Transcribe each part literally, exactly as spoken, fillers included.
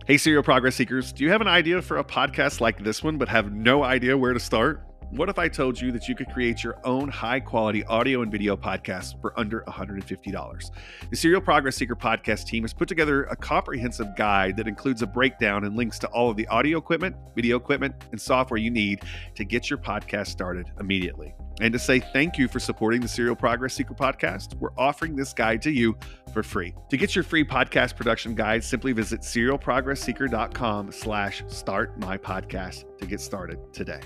Hey, Serial Progress Seekers, do you have an idea for a podcast like this one but have no idea where to start? What if I told you that you could create your own high quality audio and video podcast for under one hundred fifty dollars? The Serial Progress Seeker podcast team has put together a comprehensive guide that includes a breakdown and links to all of the audio equipment, video equipment, and software you need to get your podcast started immediately. And to say thank you for supporting the Serial Progress Seeker podcast, we're offering this guide to you for free. To get your free podcast production guide, simply visit serialprogressseeker.com slash start my podcast to get started today.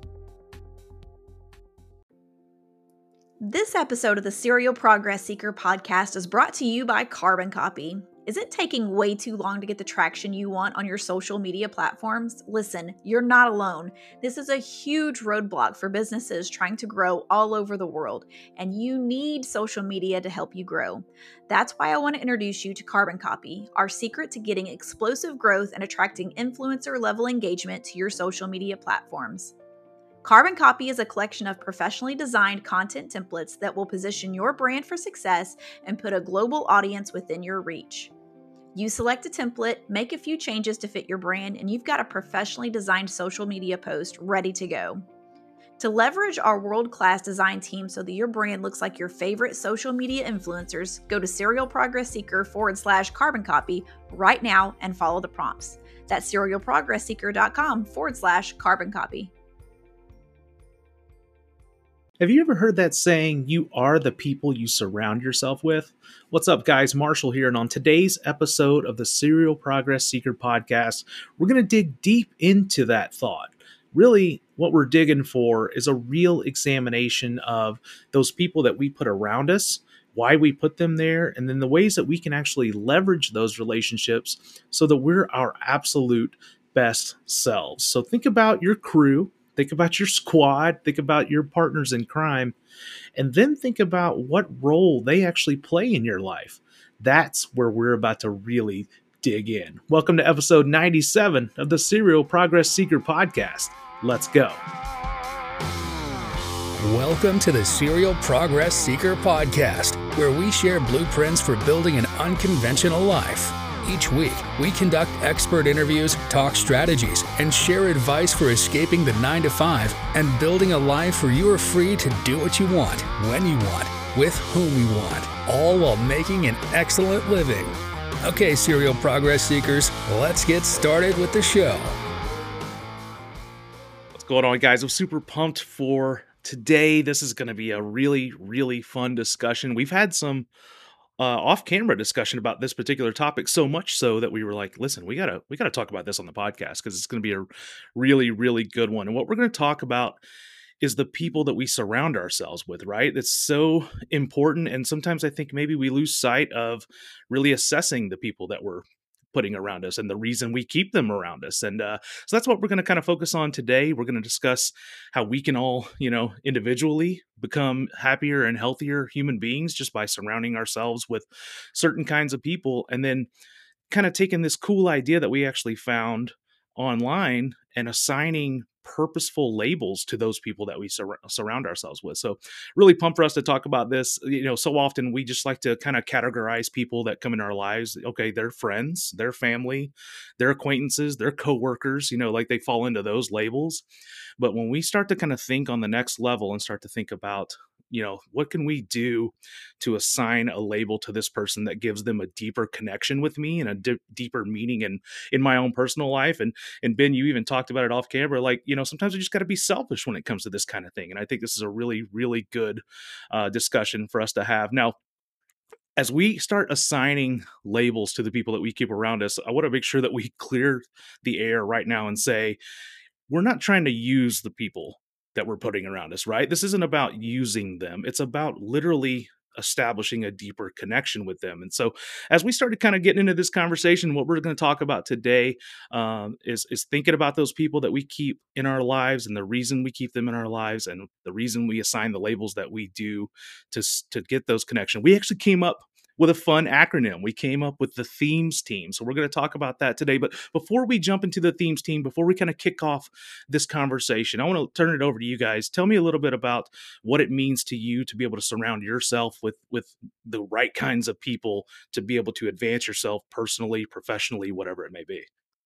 This episode of the Serial Progress Seeker podcast is brought to you by Carbon Copy. Is it taking way too long to get the traction you want on your social media platforms? Listen, you're not alone. This is a huge roadblock for businesses trying to grow all over the world, and you need social media to help you grow. That's why I want to introduce you to Carbon Copy, our secret to getting explosive growth and attracting influencer-level engagement to your social media platforms. Carbon Copy is a collection of professionally designed content templates that will position your brand for success and put a global audience within your reach. You select a template, make a few changes to fit your brand, and you've got a professionally designed social media post ready to go. To leverage our world-class design team so that your brand looks like your favorite social media influencers, go to serialprogressseeker forward slash carbon copy right now and follow the prompts. That's serialprogressseeker.com forward slash carbon copy. Have you ever heard that saying, you are the people you surround yourself with? What's up, guys? Marshall here, and on today's episode of the Serial Progress Seeker podcast, we're going to dig deep into that thought. Really, what we're digging for is a real examination of those people that we put around us, why we put them there, and then the ways that we can actually leverage those relationships so that we're our absolute best selves. So think about your crew. Think about your squad, think about your partners in crime, and then think about what role they actually play in your life. That's where we're about to really dig in. Welcome to episode ninety-seven of the Serial Progress Seeker podcast. Let's go. Welcome to the Serial Progress Seeker podcast, where we share blueprints for building an unconventional life. Each week, we conduct expert interviews, talk strategies, and share advice for escaping the nine to five and building a life where you are free to do what you want, when you want, with whom you want, all while making an excellent living. Okay, Serial Progress Seekers, let's get started with the show. What's going on, guys? I'm super pumped for today. This is going to be a really, really fun discussion. We've had some Uh, off-camera discussion about this particular topic, so much so that we were like, listen, we gotta we gotta talk about this on the podcast because it's going to be a really, really good one. And what we're going to talk about is the people that we surround ourselves with, right? It's so important, and sometimes I think maybe we lose sight of really assessing the people that we're putting around us and the reason we keep them around us. And uh, so that's what we're going to kind of focus on today. We're going to discuss how we can all, you know, individually become happier and healthier human beings just by surrounding ourselves with certain kinds of people. And then kind of taking this cool idea that we actually found online and assigning purposeful labels to those people that we sur- surround ourselves with. So really pumped for us to talk about this. You know, so often we just like to kind of categorize people that come in our lives. Okay, they're friends, they're family, they're acquaintances, they're coworkers, you know, like they fall into those labels. But when we start to kind of think on the next level and start to think about, you know, what can we do to assign a label to this person that gives them a deeper connection with me and a di- deeper meaning in, in my own personal life? And, and Ben, you even talked about it off camera. Like, you know, sometimes we just got to be selfish when it comes to this kind of thing. And I think this is a really, really good uh, discussion for us to have. Now, as we start assigning labels to the people that we keep around us, I want to make sure that we clear the air right now and say, we're not trying to use the people that we're putting around us, right? This isn't about using them. It's about literally establishing a deeper connection with them. And so as we started kind of getting into this conversation, what we're going to talk about today um, is, is thinking about those people that we keep in our lives and the reason we keep them in our lives and the reason we assign the labels that we do to, to get those connections. We actually came up with a fun acronym. We came up with the themes team. So we're going to talk about that today. But before we jump into the themes team, before we kind of kick off this conversation, I want to turn it over to you guys. Tell me a little bit about what it means to you to be able to surround yourself with, with the right kinds of people to be able to advance yourself personally, professionally, whatever it may be.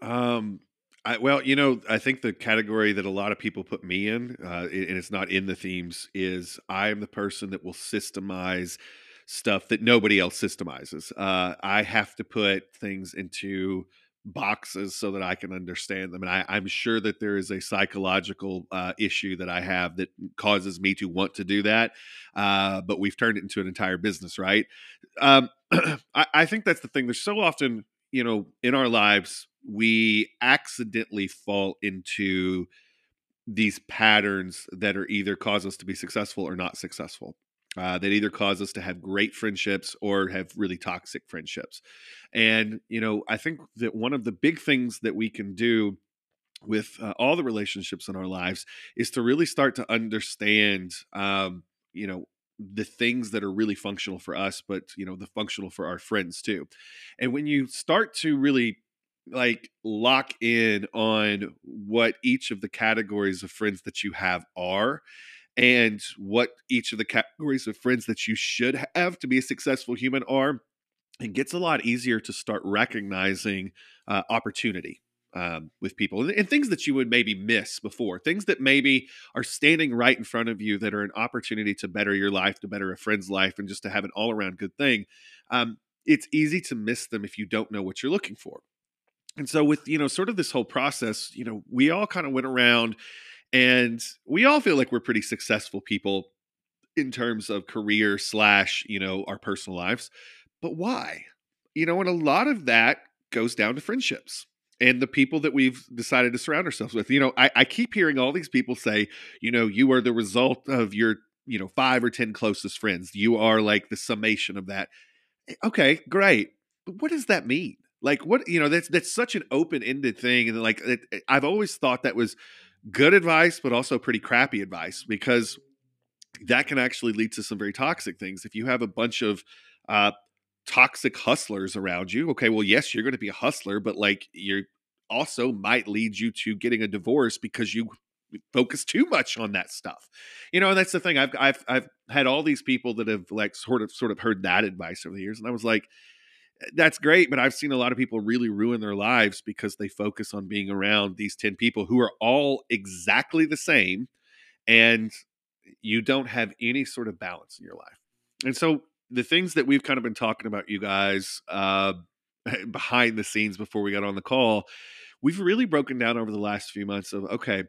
Um, I, well, you know, I think the category that a lot of people put me in, uh, and it's not in the themes, is I am the person that will systemize stuff that nobody else systemizes. Uh, I have to put things into boxes so that I can understand them. And I, I'm sure that there is a psychological uh, issue that I have that causes me to want to do that. Uh, but we've turned it into an entire business, right? Um, I, I think that's the thing. There's so often, you know, in our lives, we accidentally fall into these patterns that are either cause us to be successful or not successful. Uh, that either cause us to have great friendships or have really toxic friendships. And, you know, I think that one of the big things that we can do with uh, all the relationships in our lives is to really start to understand, um, you know, the things that are really functional for us, but, you know, the functional for our friends too. And when you start to really like lock in on what each of the categories of friends that you have are, and what each of the categories of friends that you should have to be a successful human are, it gets a lot easier to start recognizing uh, opportunity um, with people and, and things that you would maybe miss before, things that maybe are standing right in front of you that are an opportunity to better your life, to better a friend's life, and just to have an all around good thing. Um, it's easy to miss them if you don't know what you're looking for. And so with, you know, sort of this whole process, you know, we all kind of went around and we all feel like we're pretty successful people in terms of career slash, you know, our personal lives. But why? You know, and a lot of that goes down to friendships and the people that we've decided to surround ourselves with. You know, I, I keep hearing all these people say, you know, you are the result of your, you know, five or ten closest friends. You are like the summation of that. Okay, great. But what does that mean? Like, what, you know, that's that's such an open-ended thing. And like, it, it- I've always thought that was good advice, but also pretty crappy advice, because that can actually lead to some very toxic things. If you have a bunch of uh, toxic hustlers around you, okay, well, yes, you're going to be a hustler, but like you're also might lead you to getting a divorce because you focus too much on that stuff. You know, and that's the thing. I've I've I've had all these people that have like sort of sort of heard that advice over the years, and I was like, that's great, but I've seen a lot of people really ruin their lives because they focus on being around these ten people who are all exactly the same, and you don't have any sort of balance in your life. And so the things that we've kind of been talking about, you guys, uh, behind the scenes before we got on the call, we've really broken down over the last few months of, okay,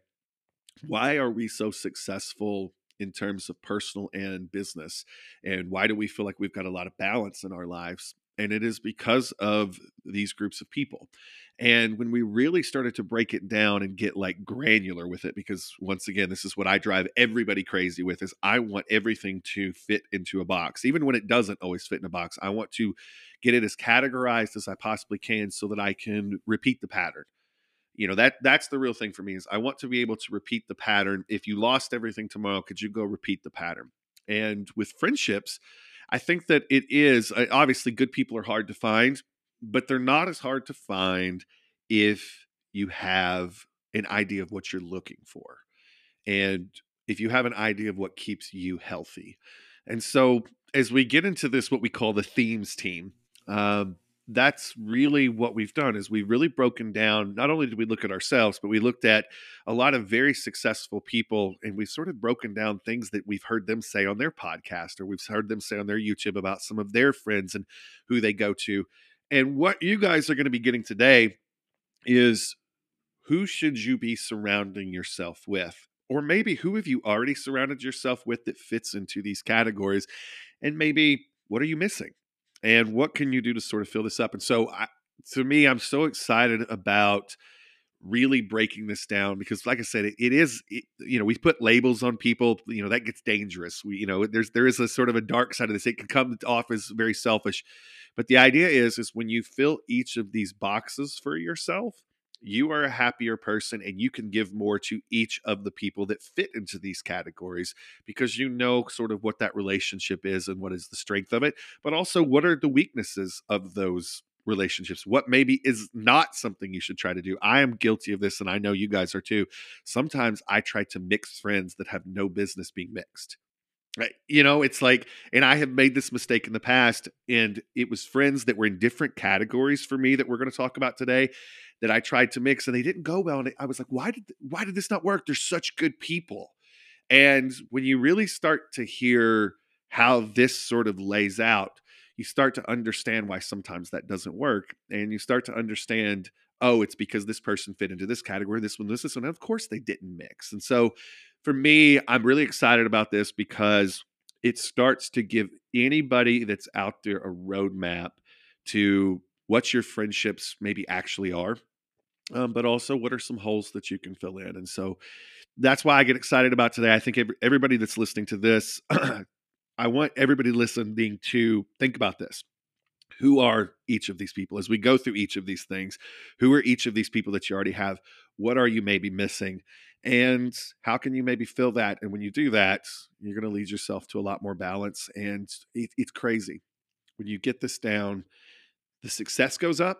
why are we so successful in terms of personal and business? And why do we feel like we've got a lot of balance in our lives? And it is because of these groups of people. And when we really started to break it down and get like granular with it, because once again, this is what I drive everybody crazy with, is I want everything to fit into a box. Even when it doesn't always fit in a box, I want to get it as categorized as I possibly can so that I can repeat the pattern. You know, that that's the real thing for me, is I want to be able to repeat the pattern. If you lost everything tomorrow, could you go repeat the pattern? And with friendships, I think that it is uh, obviously good people are hard to find, but they're not as hard to find if you have an idea of what you're looking for. And if you have an idea of what keeps you healthy. And so as we get into this, what we call the themes team, um, that's really what we've done, is we've really broken down. Not only did we look at ourselves, but we looked at a lot of very successful people, and we've sort of broken down things that we've heard them say on their podcast, or we've heard them say on their YouTube about some of their friends and who they go to. And what you guys are going to be getting today is, who should you be surrounding yourself with? Or maybe who have you already surrounded yourself with that fits into these categories? And maybe what are you missing? And what can you do to sort of fill this up? And so I, to me, I'm so excited about really breaking this down, because like I said, it, it is, it, you know, we put labels on people, you know, that gets dangerous. We, you know, there's, there is a sort of a dark side of this. It can come off as very selfish, but the idea is, is when you fill each of these boxes for yourself, you are a happier person, and you can give more to each of the people that fit into these categories, because you know sort of what that relationship is and what is the strength of it, but also what are the weaknesses of those relationships. What maybe is not something you should try to do. I am guilty of this, and I know you guys are too. Sometimes I try to mix friends that have no business being mixed. Right. You know, it's like, and I have made this mistake in the past, and it was friends that were in different categories for me that we're going to talk about today that I tried to mix and they didn't go well. And I was like, why did, why did this not work? They're such good people. And when you really start to hear how this sort of lays out, you start to understand why sometimes that doesn't work. And you start to understand, oh, it's because this person fit into this category, this one, this, this one. And of course they didn't mix. And so for me, I'm really excited about this because it starts to give anybody that's out there a roadmap to what your friendships maybe actually are, um, but also what are some holes that you can fill in. And so that's why I get excited about today. I think every, everybody that's listening to this, I want everybody listening to think about this. Who are each of these people? As we go through each of these things, who are each of these people that you already have? What are you maybe missing? And how can you maybe fill that? And when you do that, you're going to lead yourself to a lot more balance. And it, it's crazy. When you get this down, the success goes up,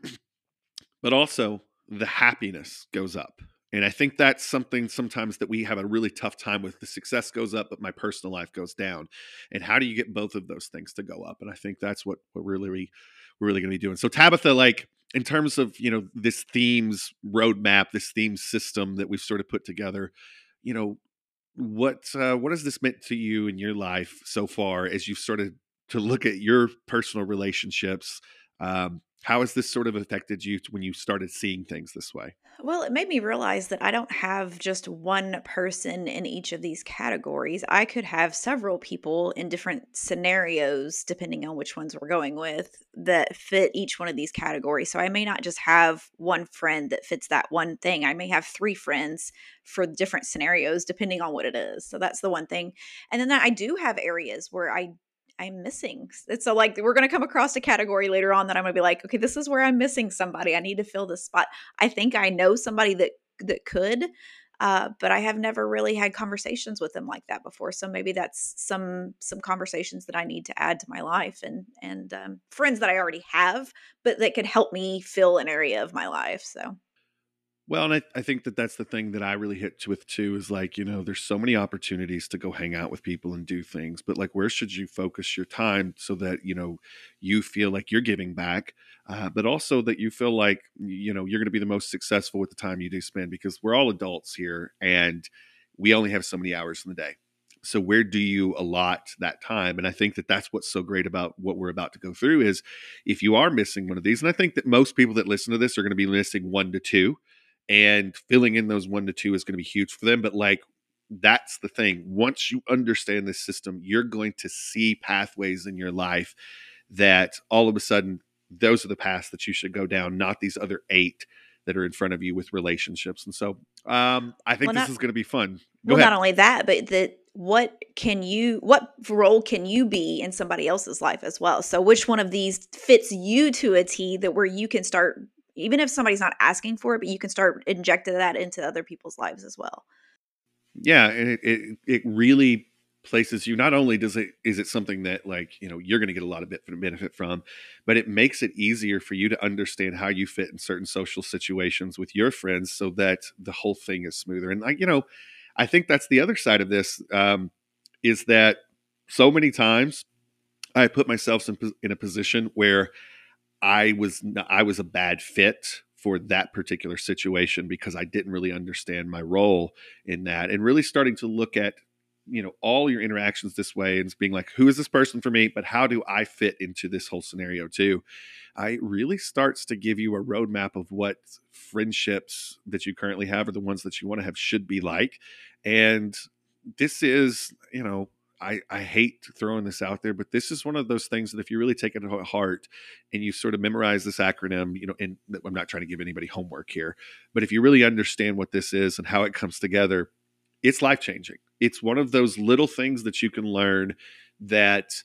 but also the happiness goes up. And I think that's something sometimes that we have a really tough time with. The success goes up, but my personal life goes down. And how do you get both of those things to go up? And I think that's what, what really we, we're really going to be doing. So Tabitha, like in terms of, you know, this themes roadmap, this theme system that we've sort of put together, you know, what uh, what has this meant to you in your life so far as you've started to look at your personal relationships? Um, how has this sort of affected you when you started seeing things this way? Well, it made me realize that I don't have just one person in each of these categories. I could have several people in different scenarios, depending on which ones we're going with, that fit each one of these categories. So I may not just have one friend that fits that one thing. I may have three friends for different scenarios, depending on what it is. So that's the one thing. And then I do have areas where I I'm missing. It's so like we're going to come across a category later on that I'm going to be like, okay, this is where I'm missing somebody. I need to fill this spot. I think I know somebody that that could, uh, but I have never really had conversations with them like that before. So maybe that's some some conversations that I need to add to my life and and um, friends that I already have, but that could help me fill an area of my life. So. Well, and I, I think that that's the thing that I really hit with too is like, you know, there's so many opportunities to go hang out with people and do things, but like, where should you focus your time so that, you know, you feel like you're giving back, uh, but also that you feel like, you know, you're going to be the most successful with the time you do spend because we're all adults here and we only have so many hours in the day. So where do you allot that time? And I think that that's what's so great about what we're about to go through is if you are missing one of these, and I think that most people that listen to this are going to be missing one to two. And filling in those one to two is going to be huge for them. But like, that's the thing. Once you understand this system, you're going to see pathways in your life that all of a sudden, those are the paths that you should go down, not these other eight that are in front of you with relationships. And so um, I think Well, this not- is going to be fun. Go Well, ahead. not only that, but that what can you, what role can you be in somebody else's life as well? So which one of these fits you to a T that where you can start, even if somebody's not asking for it, but you can start injecting that into other people's lives as well. Yeah, and it, it it really places you. Not only does it is it something that like you know you're going to get a lot of bit benefit from, but it makes it easier for you to understand how you fit in certain social situations with your friends, so that the whole thing is smoother. And like you know, I think that's the other side of this um, is that so many times I put myself in, in a position where I was I was a bad fit for that particular situation because I didn't really understand my role in that, and really starting to look at you know all your interactions this way and being like, who is this person for me, but how do I fit into this whole scenario too? Uh, it really starts to give you a roadmap of what friendships that you currently have or the ones that you want to have should be like, and this is you know. I, I hate throwing this out there, but this is one of those things that if you really take it to heart and you sort of memorize this acronym, you know, and I'm not trying to give anybody homework here, but if you really understand what this is and how it comes together, it's life-changing. It's one of those little things that you can learn that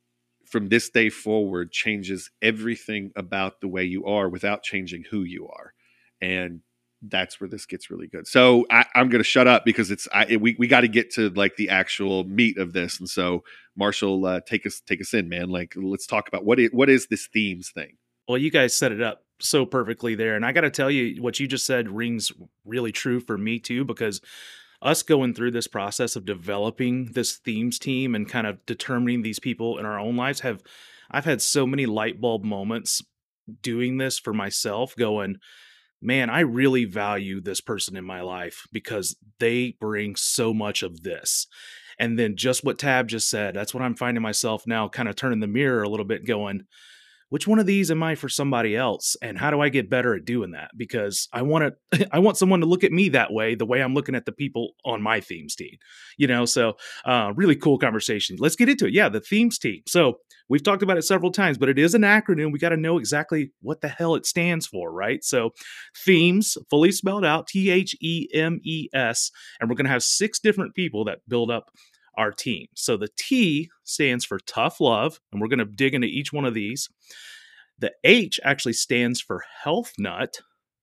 from this day forward changes everything about the way you are without changing who you are. And that's where this gets really good. So I, I'm going to shut up because it's I, we we got to get to like the actual meat of this. And so Marshall, uh, take us take us in, man. Like let's talk about what is, what is this themes thing. Well, you guys set it up so perfectly there, and I got to tell you, what you just said rings really true for me too, because us going through this process of developing this themes team and kind of determining these people in our own lives have I've had so many light bulb moments doing this for myself, going, man, I really value this person in my life because they bring so much of this. And then just what Tab just said, that's what I'm finding myself now kind of turning the mirror a little bit going, which one of these am I for somebody else? And how do I get better at doing that? Because I want to, I want someone to look at me that way, the way I'm looking at the people on my themes team, you know? So uh, really cool conversation. Let's get into it. Yeah. The themes team. So we've talked about it several times, but it is an acronym. We got to know exactly what the hell it stands for, right? So themes, fully spelled out, T H E M E S. And we're going to have six different people that build up our team. So the T stands for tough love, and we're going to dig into each one of these. The H actually stands for health nut.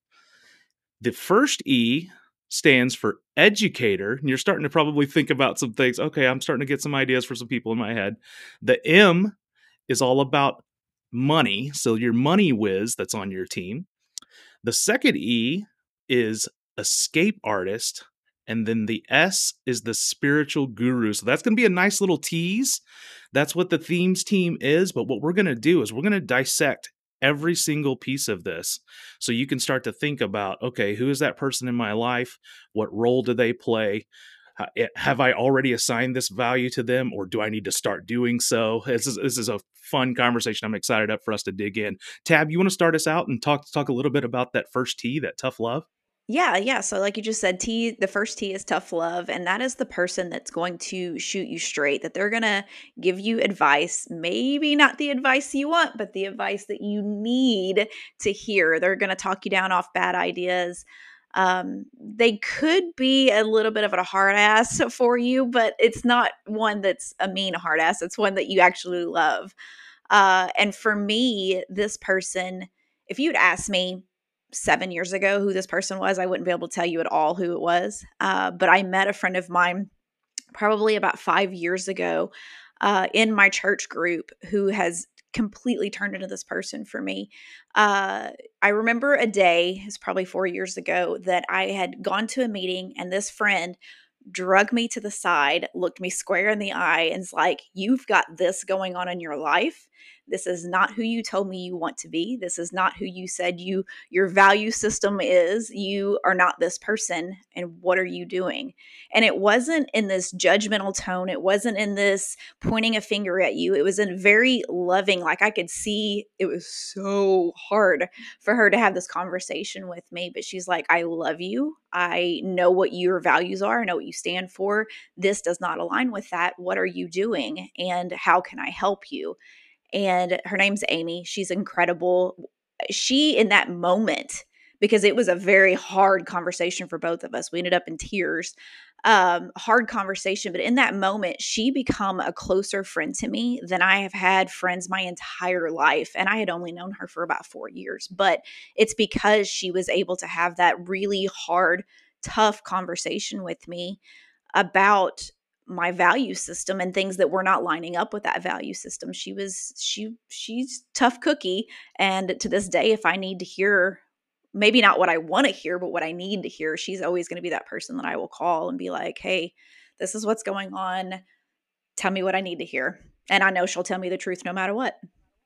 The first E stands for educator, and you're starting to probably think about some things. Okay, I'm starting to get some ideas for some people in my head. The M is all about money, so your money whiz that's on your team. The second E is escape artist. And then the S is the spiritual guru. So that's going to be a nice little tease. That's what the themes team is. But what we're going to do is we're going to dissect every single piece of this. So you can start to think about, okay, who is that person in my life? What role do they play? Have I already assigned this value to them, or do I need to start doing so? This is, this is a fun conversation. I'm excited up for us to dig in. Tab, you want to start us out and talk, talk a little bit about that first T, that tough love? Yeah, yeah. So like you just said, T, the first T is tough love, and that is the person that's going to shoot you straight, that they're going to give you advice, maybe not the advice you want, but the advice that you need to hear. They're going to talk you down off bad ideas. Um, they could be a little bit of a hard ass for you, but it's not one that's a mean hard ass. It's one that you actually love. Uh, and for me, this person, if you'd asked me seven years ago who this person was, I wouldn't be able to tell you at all who it was. Uh, but I met a friend of mine probably about five years ago uh, in my church group who has completely turned into this person for me. Uh, I remember a day, it's probably four years ago, that I had gone to a meeting, and this friend drug me to the side, looked me square in the eye, and is like, "You've got this going on in your life. This is not who you told me you want to be. This is not who you said you your value system is. You are not this person. And what are you doing?" And it wasn't in this judgmental tone. It wasn't in this pointing a finger at you. It was in very loving, like I could see it was so hard for her to have this conversation with me. But she's like, "I love you. I know what your values are. I know what you stand for. This does not align with that. What are you doing? And how can I help you?" And her name's Amy. She's incredible. She, in that moment, because it was a very hard conversation for both of us, we ended up in tears. Um, hard conversation, but in that moment, she became a closer friend to me than I have had friends my entire life. And I had only known her for about four years, but it's because she was able to have that really hard, tough conversation with me about my value system and things that were not lining up with that value system. She was, she, she's tough cookie. And to this day, if I need to hear, maybe not what I want to hear, but what I need to hear, she's always going to be that person that I will call and be like, "Hey, this is what's going on. Tell me what I need to hear." And I know she'll tell me the truth no matter what.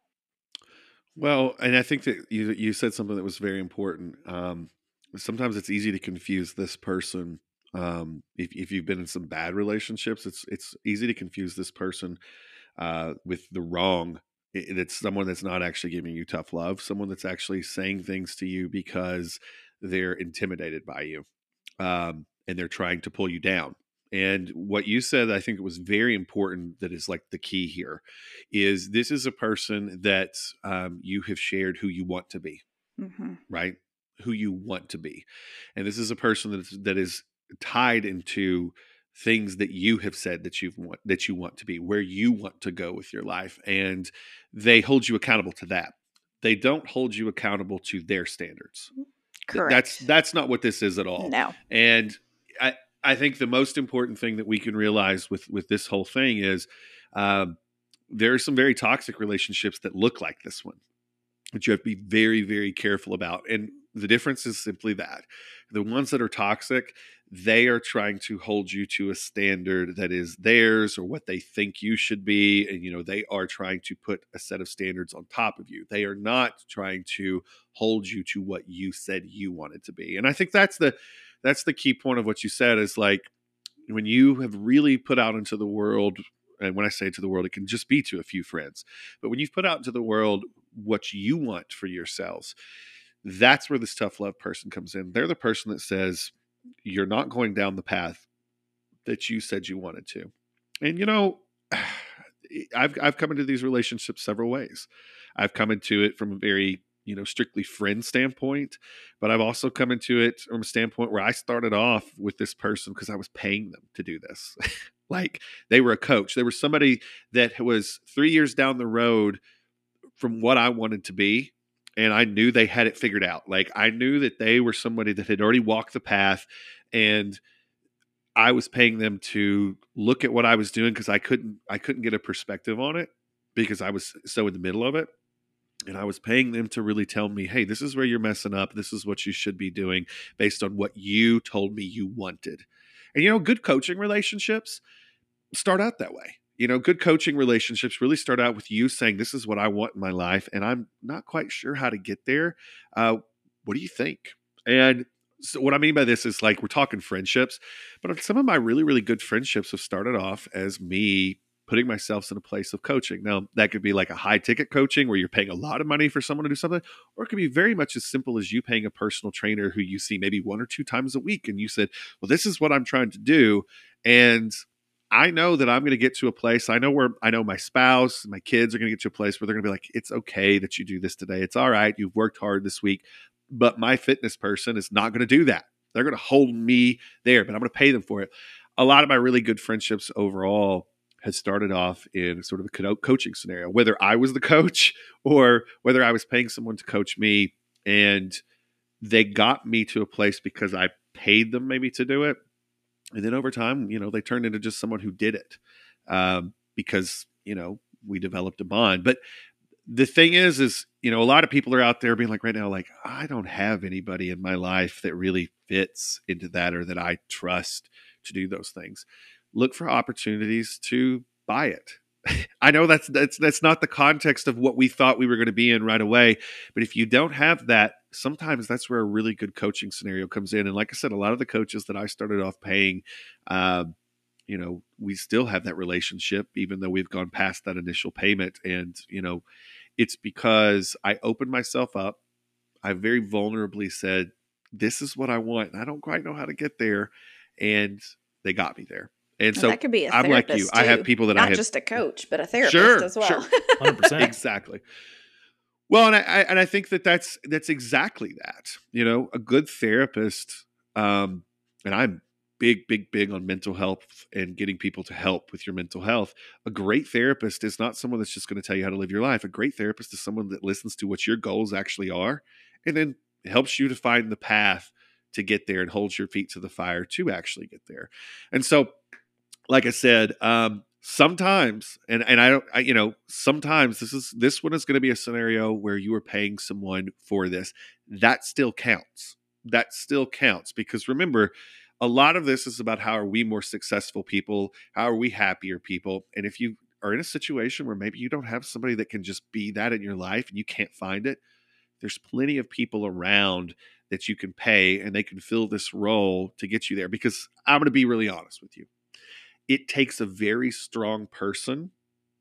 Well, and I think that you, you said something that was very important. Um, sometimes it's easy to confuse this person. Um, if, if you've been in some bad relationships, it's, it's easy to confuse this person, uh, with the wrong. It, it's someone that's not actually giving you tough love, someone that's actually saying things to you because they're intimidated by you. Um, and they're trying to pull you down. And what you said, I think it was very important, that is like the key here, is this is a person that, um, you have shared who you want to be, Mm-hmm. right? Who you want to be. And this is a person that is, that is tied into things that you have said that you want, that you want to be, where you want to go with your life. And they hold you accountable to that. They don't hold you accountable to their standards. Correct. That's, that's not what this is at all. No. And I, I think the most important thing that we can realize with, with this whole thing is, um, there are some very toxic relationships that look like this one, that you have to be very, very careful about. And The difference is simply that the ones that are toxic, they are trying to hold you to a standard that is theirs or what they think you should be. And, you know, they are trying to put a set of standards on top of you. They are not trying to hold you to what you said you wanted to be. And I think that's the, that's the key point of what you said is like, when you have really put out into the world, and when I say to the world, it can just be to a few friends, but when you've put out into the world what you want for yourselves, that's where this tough love person comes in. They're the person that says, you're not going down the path that you said you wanted to. And, you know, I've, I've come into these relationships several ways. I've come into it from a very, you know, strictly friend standpoint, but I've also come into it from a standpoint where I started off with this person because I was paying them to do this. Like they were a coach. They were somebody that was three years down the road from what I wanted to be. And I knew they had it figured out. Like I knew that they were somebody that had already walked the path, and I was paying them to look at what I was doing because I couldn't, I couldn't get a perspective on it because I was so in the middle of it. And I was paying them to really tell me, hey, this is where you're messing up. This is what you should be doing based on what you told me you wanted. And, you know, good coaching relationships start out that way. You know, good coaching relationships really start out with you saying, this is what I want in my life, and I'm not quite sure how to get there. Uh, what do you think? And so what I mean by this is like, we're talking friendships, but some of my really, really good friendships have started off as me putting myself in a place of coaching. Now, that could be like a high ticket coaching where you're paying a lot of money for someone to do something, or it could be very much as simple as you paying a personal trainer who you see maybe one or two times a week. And you said, well, this is what I'm trying to do. And I know that I'm going to get to a place. I know where I know my spouse, my kids are going to get to a place where they're going to be like, it's okay that you do this today. It's all right. You've worked hard this week, but my fitness person is not going to do that. They're going to hold me there, but I'm going to pay them for it. A lot of my really good friendships overall has started off in sort of a co- coaching scenario, whether I was the coach or whether I was paying someone to coach me, and they got me to a place because I paid them maybe to do it. And then over time, you know, they turned into just someone who did it um, because, you know, we developed a bond. But the thing is, is, you know, a lot of people are out there being like right now, like, I don't have anybody in my life that really fits into that or that I trust to do those things. Look for opportunities to buy it. I know that's, that's, that's not the context of what we thought we were going to be in right away. But if you don't have that, sometimes that's where a really good coaching scenario comes in. And like I said, a lot of the coaches that I started off paying, uh, you know, we still have that relationship, even though we've gone past that initial payment. And, you know, it's because I opened myself up. I very vulnerably said, this is what I want. And I don't quite know how to get there. And they got me there. And Well, so that could be a I'm like you. therapist, I have too. people that Not I have. just a coach, but a therapist Sure, as well. sure. one hundred percent. Exactly. Well, and I, I and I think that that's that's exactly that. You know, a good therapist, um, and I'm big, big, big on mental health and getting people to help with your mental health. A great therapist is not someone that's just going to tell you how to live your life. A great therapist is someone that listens to what your goals actually are, and then helps you to find the path to get there and holds your feet to the fire to actually get there. And so, like I said, um, sometimes, and, and I don't, I, you know, sometimes this is, this one is going to be a scenario where you are paying someone for this. That still counts. That still counts because remember, a lot of this is about how are we more successful people? How are we happier people? And if you are in a situation where maybe you don't have somebody that can just be that in your life and you can't find it, there's plenty of people around that you can pay and they can fill this role to get you there. Because I'm going to be really honest with you. It takes a very strong person,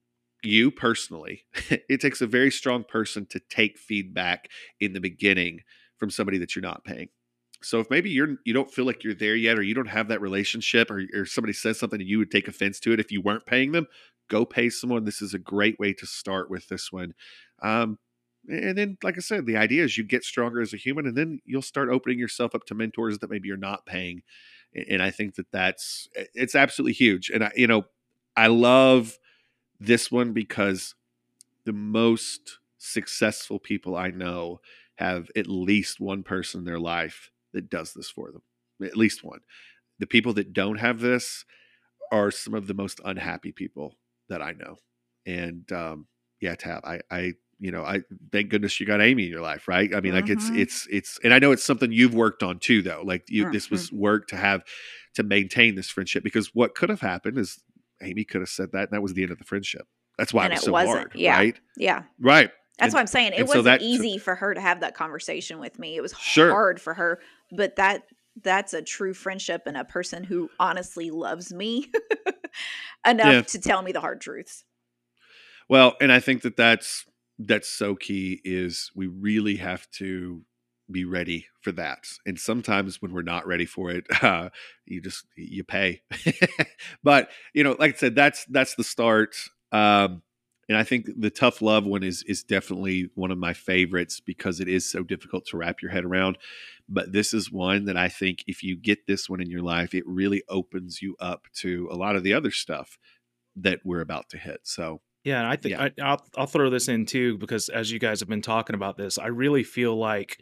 you personally, it takes a very strong person to take feedback in the beginning from somebody that you're not paying. So if maybe you're, you don't feel like you're there yet, or you don't have that relationship, or, or somebody says something and you would take offense to it if you weren't paying them, go pay someone. This is a great way to start with this one. Um, and then, like I said, the idea is you get stronger as a human, and then you'll start opening yourself up to mentors that maybe you're not paying. And I think that that's, it's absolutely huge. And I, you know, I love this one because the most successful people I know have at least one person in their life that does this for them. At least one. The people that don't have this are some of the most unhappy people that I know. And um, yeah, Tab, I, I, you know, I thank goodness you got Amy in your life, right? I mean, like it's Mhm. it's it's, and I know it's something you've worked on too, though. Like you, this Mhm. was work to have to maintain this friendship, because what could have happened is Amy could have said that, and that was the end of the friendship. That's why it And was it so wasn't. hard, Yeah. right? Yeah. Right. That's And what I'm saying. It and so wasn't that easy for her to have that conversation with me. It was sure, hard for her, but that that's a true friendship and a person who honestly loves me yeah. enough to tell me the hard truths. Well, and I think that that's that's so key, is we really have to be ready for that. And sometimes when we're not ready for it, uh, you just you pay. But you know, like I said, that's that's the start. Um, and I think the tough love one is is definitely one of my favorites, because it is so difficult to wrap your head around. But this is one that I think if you get this one in your life, it really opens you up to a lot of the other stuff that we're about to hit. So Yeah, and I think yeah. I, I'll I'll throw this in too, because as you guys have been talking about this, I really feel like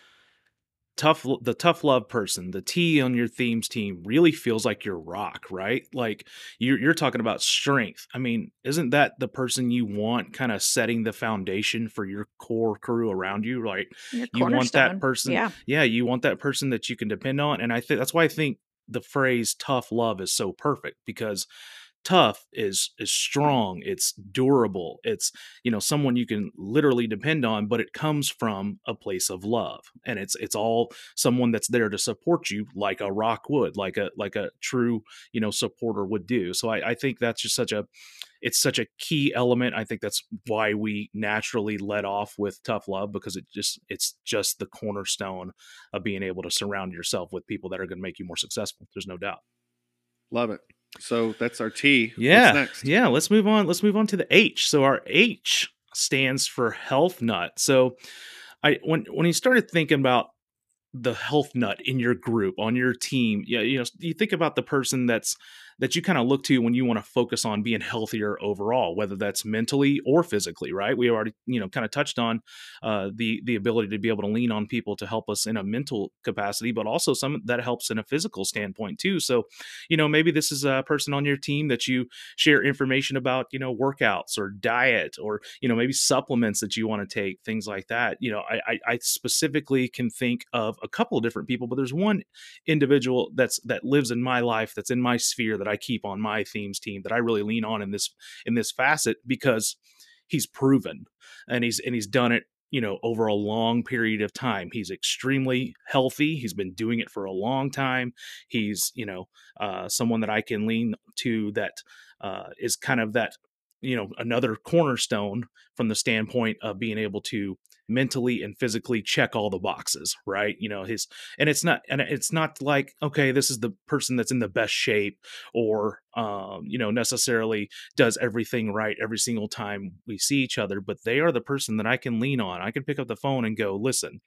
tough the tough love person, the T on your themes team, really feels like your rock, right? Like you're you're talking about strength. I mean, isn't that the person you want kind of setting the foundation for your core crew around you? Like Your you want that cornerstone. person, Yeah. yeah, you want that person that you can depend on. And I think that's why I think the phrase tough love is so perfect, because tough is is strong, it's durable, it's, you know, someone you can literally depend on, but it comes from a place of love, and it's it's all someone that's there to support you like a rock would, like a like a true, you know, supporter would do. So i, I think that's just such a it's such a key element. I think that's why we naturally let off with tough love, because it just it's just the cornerstone of being able to surround yourself with people that are going to make you more successful. There's no doubt. Love it. So that's our T. What's Yeah, next? yeah. Let's move on. Let's move on to the H. So our H stands for health nut. So I when when you started thinking about the health nut in your group, on your team, yeah, you know, you think about the person that's that you kind of look to when you want to focus on being healthier overall, whether that's mentally or physically, right? We already, you know, kind of touched on uh, the the ability to be able to lean on people to help us in a mental capacity, but also some that helps in a physical standpoint too. So, you know, maybe this is a person on your team that you share information about, you know, workouts or diet, or, you know, maybe supplements that you want to take, things like that. You know, I, I, I specifically can think of a couple of different people, but there's one individual that's that lives in my life, that's in my sphere, that I keep on my themes team, that I really lean on in this in this facet, because he's proven, and he's and he's done it, you know, over a long period of time. He's extremely healthy. He's been doing it for a long time. He's, you know, uh, someone that I can lean to, that uh, is kind of that, you know, another cornerstone from the standpoint of being able to mentally and physically check all the boxes, right? You know, his, and it's not, and it's not like, okay, this is the person that's in the best shape, or, um, you know, necessarily does everything right every single time we see each other, but they are the person that I can lean on. I can pick up the phone and go, listen,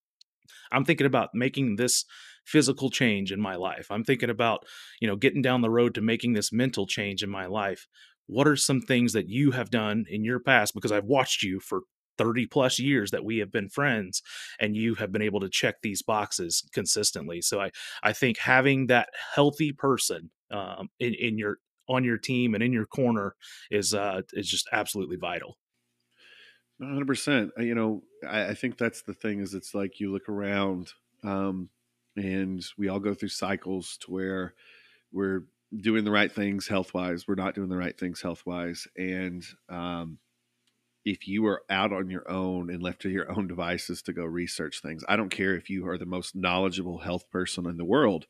I'm thinking about making this physical change in my life. I'm thinking about, you know, getting down the road to making this mental change in my life. What are some things that you have done in your past? Because I've watched you for thirty plus years that we have been friends, and you have been able to check these boxes consistently. So I, I think having that healthy person um, in, in your, on your team and in your corner is, uh, is just absolutely vital. one hundred percent. You know, I, I think that's the thing, is it's like you look around, um, and we all go through cycles to where we're doing the right things health wise, we're not doing the right things health wise. And um, if you are out on your own and left to your own devices to go research things, I don't care if you are the most knowledgeable health person in the world,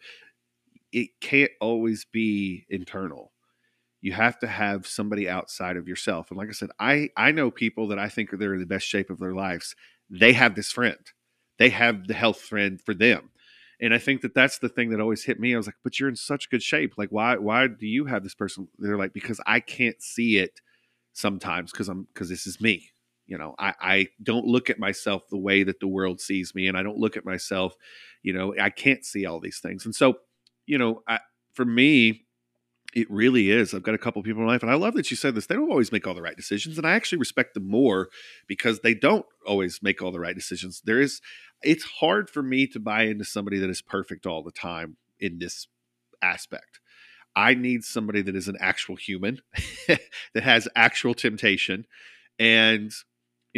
it can't always be internal. You have to have somebody outside of yourself. And like I said, I, I know people that I think are they're in the best shape of their lives. They have this friend. They have the health friend for them. And I think that that's the thing that always hit me. I was like, but you're in such good shape. Like, why, why do you have this person? They're like, because I can't see it sometimes, because I'm, because this is me. You know, I, I don't look at myself the way that the world sees me. And I don't look at myself, you know, I can't see all these things. And so, you know, I, for me, it really is. I've got a couple of people in my life, and I love that you said this. They don't always make all the right decisions, and I actually respect them more because they don't always make all the right decisions. There is, it's hard for me to buy into somebody that is perfect all the time in this aspect. I need somebody that is an actual human that has actual temptation. And,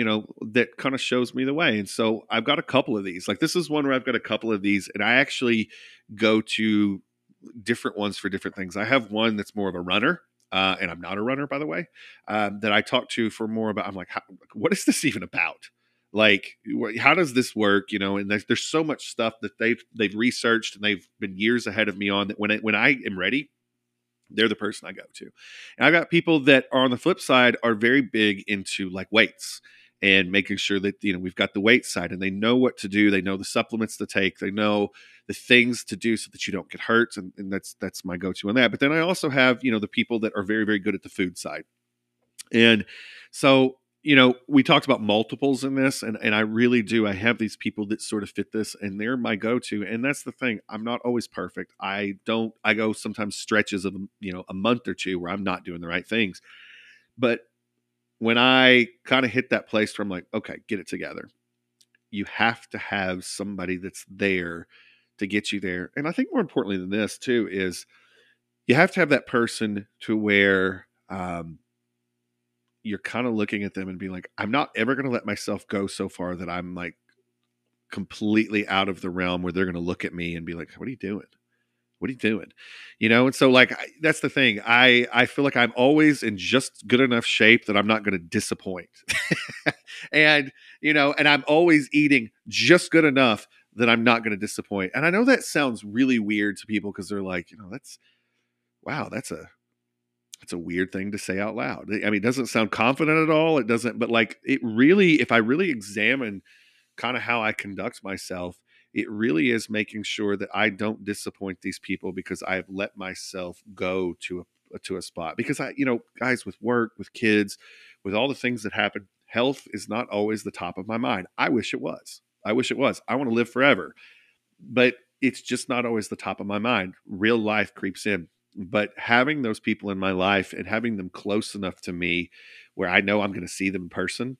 you know, that kind of shows me the way. And so I've got a couple of these. Like this is one where I've got a couple of these, and I actually go to different ones for different things. I have one that's more of a runner. Uh, and I'm not a runner, by the way, um, that I talk to for more about, I'm like, how, what is this even about? Like, wh- how does this work? You know, and there's, there's so much stuff that they've, they've researched and they've been years ahead of me on that when I, when I am ready, they're the person I go to. And I got people that are on the flip side are very big into like weights and making sure that, you know, we've got the weight side and they know what to do. They know the supplements to take. They know the things to do so that you don't get hurt. And, and that's, that's my go-to on that. But then I also have, you know, the people that are very, very good at the food side. And so, you know, we talked about multiples in this, and, and I really do. I have these people that sort of fit this, and they're my go-to. And that's the thing. I'm not always perfect. I don't, I go sometimes stretches of, you know, a month or two where I'm not doing the right things. But when I kind of hit that place where I'm like, okay, get it together, you have to have somebody that's there to get you there. And I think more importantly than this too, is you have to have that person to where, um, you're kind of looking at them and being like, I'm not ever going to let myself go so far that I'm like completely out of the realm where they're going to look at me and be like, what are you doing? What are you doing? You know? And so like, I, that's the thing. I, I feel like I'm always in just good enough shape that I'm not going to disappoint. and, you know, and I'm always eating just good enough that I'm not going to disappoint. And I know that sounds really weird to people because they're like, you know, that's, wow, that's a, It's a weird thing to say out loud. I mean, it doesn't sound confident at all. It doesn't, but like it really, if I really examine kind of how I conduct myself, it really is making sure that I don't disappoint these people because I've let myself go to a, to a spot. Because I, you know, guys, with work, with kids, with all the things that happen, health is not always the top of my mind. I wish it was. I wish it was. I want to live forever, but it's just not always the top of my mind. Real life creeps in. But having those people in my life and having them close enough to me where I know I'm going to see them in person,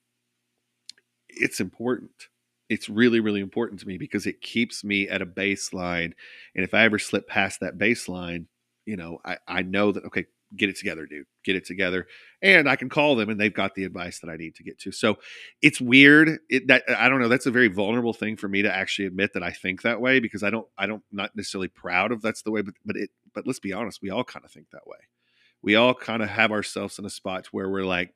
it's important. It's really, really important to me because it keeps me at a baseline. And if I ever slip past that baseline, you know, I, I know that, okay, get it together, dude, get it together. And I can call them and they've got the advice that I need to get to. So it's weird. It, that I don't know. That's a very vulnerable thing for me to actually admit that I think that way because I don't, I don't, not necessarily proud of that's the way, but, but it, but let's be honest, we all kind of think that way. We all kind of have ourselves in a spot where we're like,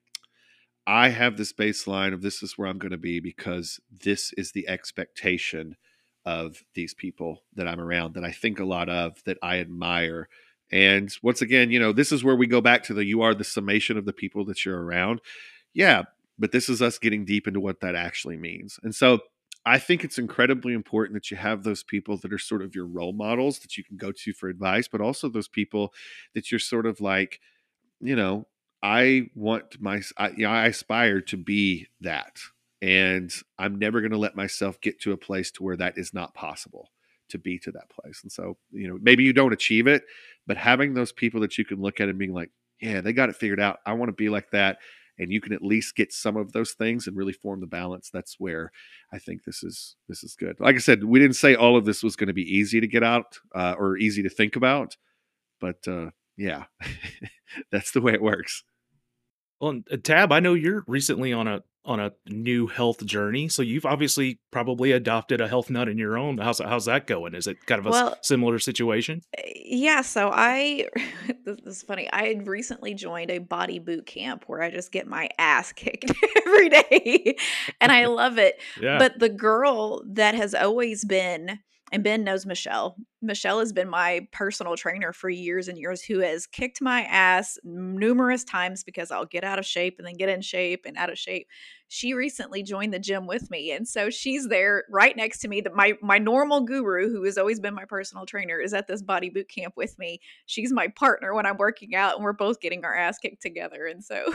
I have this baseline of this is where I'm going to be because this is the expectation of these people that I'm around, that I think a lot of, that I admire. And once again, you know, this is where we go back to the, you are the summation of the people that you're around. Yeah. But this is us getting deep into what that actually means. And so I think it's incredibly important that you have those people that are sort of your role models that you can go to for advice, but also those people that you're sort of like, you know, I want my, I, you know, I aspire to be that. And I'm never going to let myself get to a place to where that is not possible to be to that place. And so, you know, maybe you don't achieve it, but having those people that you can look at and being like, yeah, they got it figured out. I want to be like that. And you can at least get some of those things and really form the balance. That's where I think this is, this is good. Like I said, we didn't say all of this was going to be easy to get out uh, or easy to think about, but uh, yeah, that's the way it works. Well, and, uh, Tab, I know you're recently on a on a new health journey, so you've obviously probably adopted a health nut in your own. How's how's that going? Is it kind of a s- Well, similar situation? yeah, so I this is funny. I had recently joined a body boot camp where I just get my ass kicked every day and I love it. Yeah. But the girl that has always been, and Ben knows Michelle. Michelle has been my personal trainer for years and years, who has kicked my ass numerous times because I'll get out of shape and then get in shape and out of shape. She recently joined the gym with me. And so she's there right next to me. That my my normal guru, who has always been my personal trainer, is at this body boot camp with me. She's my partner when I'm working out and we're both getting our ass kicked together. And so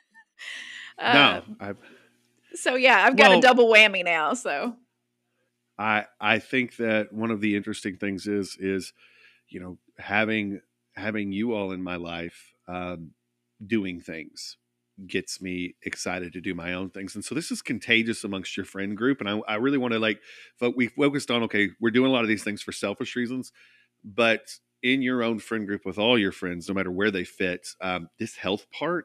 uh, No, I've, so yeah, I've got well, a double whammy now. So I I think that one of the interesting things is is you know having having you all in my life um, doing things gets me excited to do my own things, and so this is contagious amongst your friend group. And I I really want to like fo- we focused on, okay, we're doing a lot of these things for selfish reasons, but in your own friend group with all your friends, no matter where they fit, um, this health part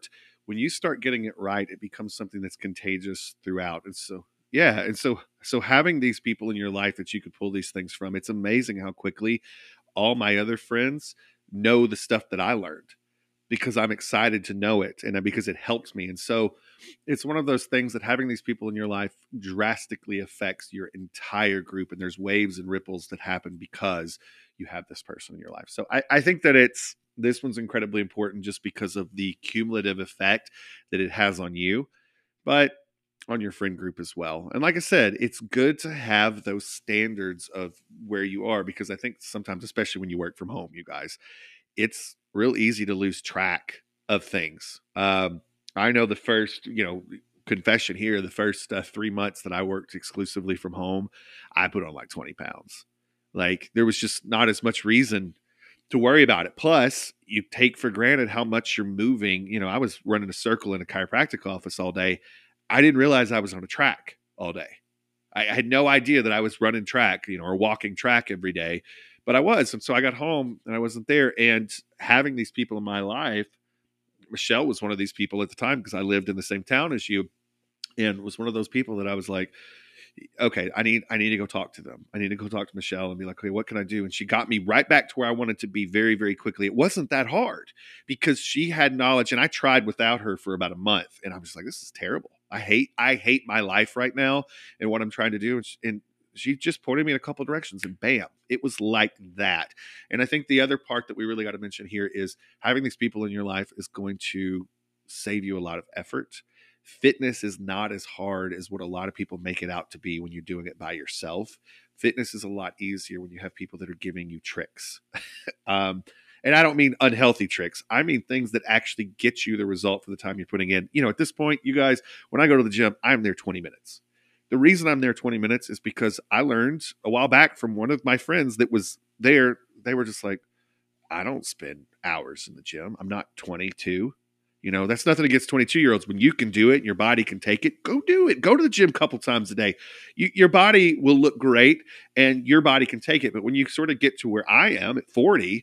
when you start getting it right, it becomes something that's contagious throughout. And so, yeah. And so, so having these people in your life that you could pull these things from, it's amazing how quickly all my other friends know the stuff that I learned because I'm excited to know it and because it helps me. And so it's one of those things that having these people in your life drastically affects your entire group. And there's waves and ripples that happen because you have this person in your life. So I, I think that it's, this one's incredibly important just because of the cumulative effect that it has on you, but on your friend group as well. And like I said, it's good to have those standards of where you are, because I think sometimes, especially when you work from home, you guys, it's real easy to lose track of things. Um, I know the first, you know, confession here, the first uh, three months that I worked exclusively from home, I put on like twenty pounds. Like there was just not as much reason to worry about it. Plus, you take for granted how much you're moving. You know, I was running a circle in a chiropractic office all day. I didn't realize I was on a track all day. I, I had no idea that I was running track, you know, or walking track every day, but I was. And so I got home and I wasn't there. And having these people in my life, Michelle was one of these people at the time because I lived in the same town as you, and was one of those people that I was like, okay, I need, I need to go talk to them. I need to go talk to Michelle and be like, okay, what can I do? And she got me right back to where I wanted to be very, very quickly. It wasn't that hard because she had knowledge, and I tried without her for about a month. And I was like, this is terrible. I hate, I hate my life right now and what I'm trying to do. And she, and she just pointed me in a couple of directions and bam, it was like that. And I think the other part that we really got to mention here is having these people in your life is going to save you a lot of effort. Fitness is not as hard as what a lot of people make it out to be when you're doing it by yourself. Fitness is a lot easier when you have people that are giving you tricks. um, and I don't mean unhealthy tricks. I mean things that actually get you the result for the time you're putting in. You know, at this point, you guys, when I go to the gym, I'm there twenty minutes. The reason I'm there twenty minutes is because I learned a while back from one of my friends that was there. They were just like, I don't spend hours in the gym. I'm not twenty-two. You know, that's nothing against twenty-two year olds. When you can do it and your body can take it, go do it. Go to the gym a couple times a day. You, your body will look great and your body can take it. But when you sort of get to where I am at forty,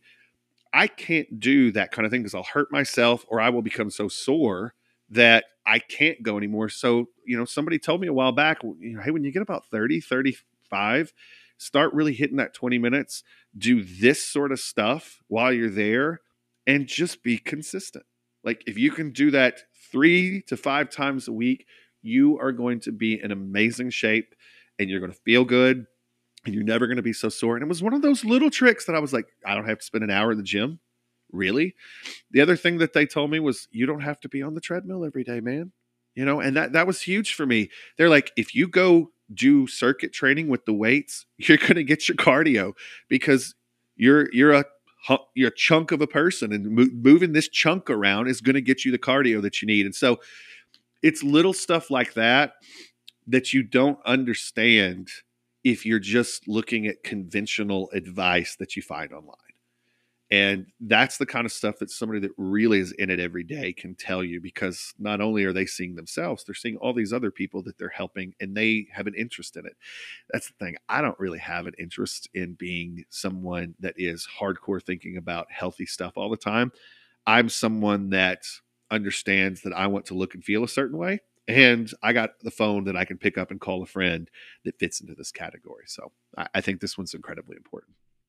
I can't do that kind of thing because I'll hurt myself or I will become so sore that I can't go anymore. So, you know, somebody told me a while back, you know, hey, when you get about thirty, thirty-five, start really hitting that twenty minutes, do this sort of stuff while you're there and just be consistent. Like if you can do that three to five times a week, you are going to be in amazing shape and you're going to feel good and you're never going to be so sore. And it was one of those little tricks that I was like, I don't have to spend an hour in the gym. Really? The other thing that they told me was you don't have to be on the treadmill every day, man. You know, and that, that was huge for me. They're like, if you go do circuit training with the weights, you're going to get your cardio because you're, you're a, you're a chunk of a person, and mo- moving this chunk around is going to get you the cardio that you need. And so it's little stuff like that that you don't understand if you're just looking at conventional advice that you find online. And that's the kind of stuff that somebody that really is in it every day can tell you, because not only are they seeing themselves, they're seeing all these other people that they're helping and they have an interest in it. That's the thing. I don't really have an interest in being someone that is hardcore thinking about healthy stuff all the time. I'm someone that understands that I want to look and feel a certain way. And I got the phone that I can pick up and call a friend that fits into this category. So I, I think this one's incredibly important.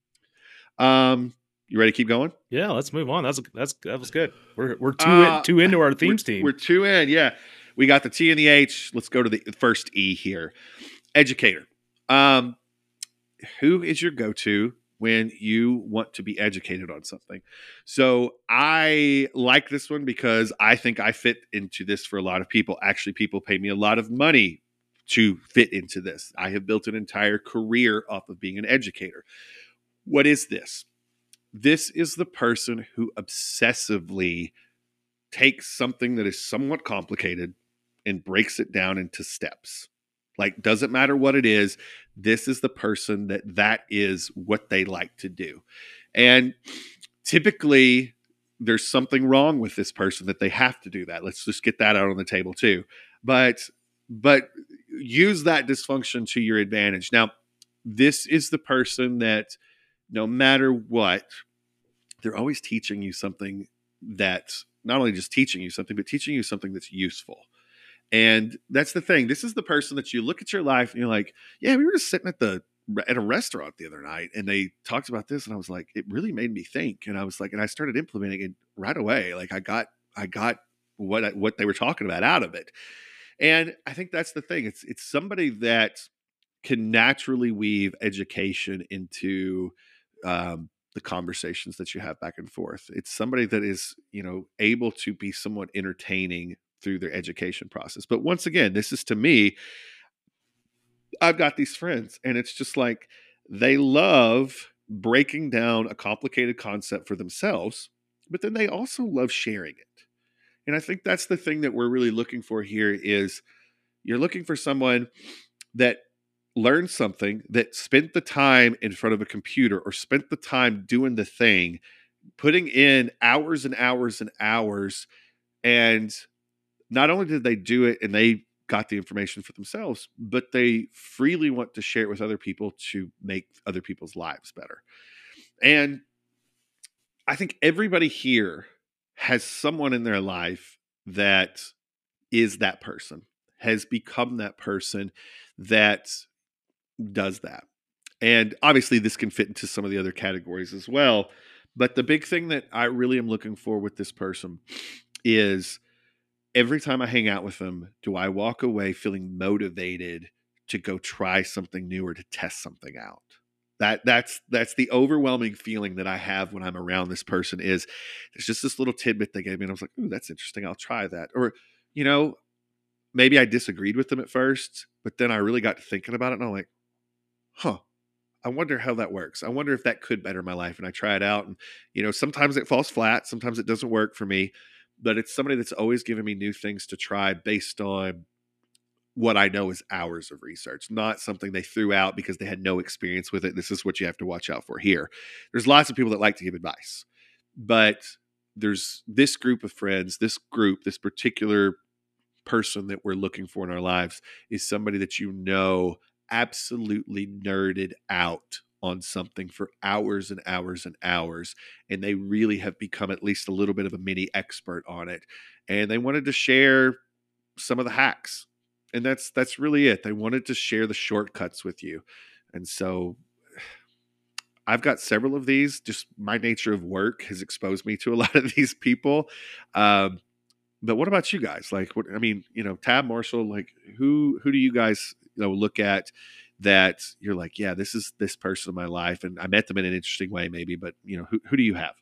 Um, You ready to keep going? Yeah, let's move on. That's that's that was good. We're we're two uh, in, two into our themes we're, team. We're two in. Yeah, we got the T and the H. Let's go to the first E here. Educator. Um, who is your go-to when you want to be educated on something? So I like this one because I think I fit into this for a lot of people. Actually, people pay me a lot of money to fit into this. I have built an entire career off of being an educator. What is this? This is the person who obsessively takes something that is somewhat complicated and breaks it down into steps. Like, doesn't matter what it is, this is the person that that is what they like to do. And typically, there's something wrong with this person that they have to do that. Let's just get that out on the table too. But, but use that dysfunction to your advantage. Now, this is the person that no matter what, they're always teaching you something that not only just teaching you something, but teaching you something that's useful. And that's the thing. This is the person that you look at your life and you're like, yeah, we were just sitting at the at a restaurant the other night and they talked about this, and I was like, it really made me think. And I was like, and I started implementing it right away. Like I got I got what I, what they were talking about out of it. And I think that's the thing. It's it's somebody that can naturally weave education into um, the conversations that you have back and forth. It's somebody that is, you know, able to be somewhat entertaining through their education process. But once again, this is, to me, I've got these friends and it's just like they love breaking down a complicated concept for themselves, but then they also love sharing it. And I think that's the thing that we're really looking for here is you're looking for someone that learned something, that spent the time in front of a computer or spent the time doing the thing, putting in hours and hours and hours. And not only did they do it and they got the information for themselves, but they freely want to share it with other people to make other people's lives better. And I think everybody here has someone in their life that is that person, has become that person that does that. And obviously this can fit into some of the other categories as well. But the big thing that I really am looking for with this person is every time I hang out with them, do I walk away feeling motivated to go try something new or to test something out? That that's that's the overwhelming feeling that I have when I'm around this person is there's just this little tidbit they gave me and I was like, ooh, that's interesting. I'll try that. Or, you know, maybe I disagreed with them at first, but then I really got to thinking about it and I'm like, huh, I wonder how that works. I wonder if that could better my life. And I try it out. And, you know, sometimes it falls flat. Sometimes it doesn't work for me. But it's somebody that's always giving me new things to try based on what I know is hours of research, not something they threw out because they had no experience with it. This is what you have to watch out for here. There's lots of people that like to give advice, but there's this group of friends, this group, this particular person that we're looking for in our lives is somebody that you know absolutely nerded out on something for hours and hours and hours. And they really have become at least a little bit of a mini expert on it. And they wanted to share some of the hacks. And that's, that's really it. They wanted to share the shortcuts with you. And so I've got several of these. Just my nature of work has exposed me to a lot of these people. Um, but what about you guys? Like, what, I mean, you know, Tab, Marshall, like who, who do you guys, you know, look at that you're like, yeah, this is this person in my life. And I met them in an interesting way maybe, but you know, who, who do you have?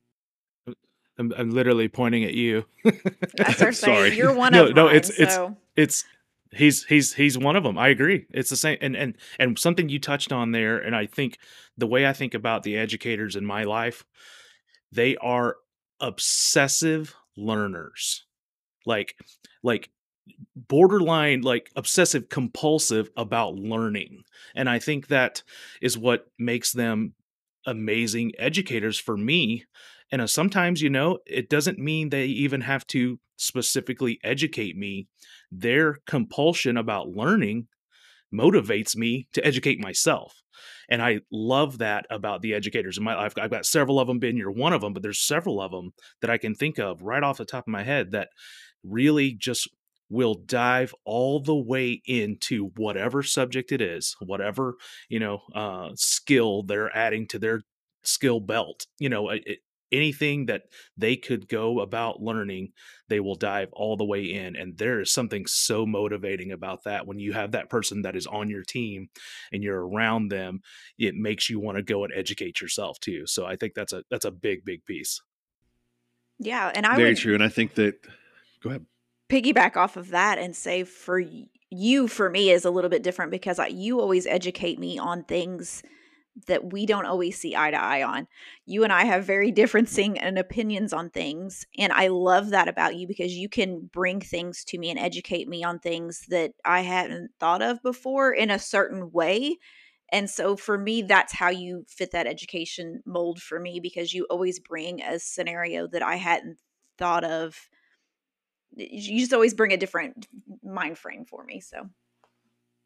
I'm, I'm literally pointing at you. That's our Sorry. saying. You're one no, of no, mine, it's, it's, so. it's, he's, he's, he's one of them. I agree. It's the same. And, and, and something you touched on there. And I think the way I think about the educators in my life, they are obsessive learners, like, like, borderline like obsessive compulsive about learning. And I think that is what makes them amazing educators for me. And uh, sometimes, you know, it doesn't mean they even have to specifically educate me. Their compulsion about learning motivates me to educate myself. And I love that about the educators in my life. I've got several of them, Ben, you're one of them, but there's several of them that I can think of right off the top of my head that really just will dive all the way into whatever subject it is, whatever, you know, uh, skill they're adding to their skill belt, you know, it, anything that they could go about learning, they will dive all the way in. And there is something so motivating about that. When you have that person that is on your team and you're around them, it makes you want to go and educate yourself too. So I think that's a, that's a big, big piece. Yeah. And I Very would true. And I think that, go ahead. piggyback off of that and say for you, for me, is a little bit different because I, you always educate me on things that we don't always see eye to eye on. You and I have very differencing and opinions on things. And I love that about you because you can bring things to me and educate me on things that I hadn't thought of before in a certain way. And so for me, that's how you fit that education mold for me, because you always bring a scenario that I hadn't thought of. You just always bring a different mind frame for me. So.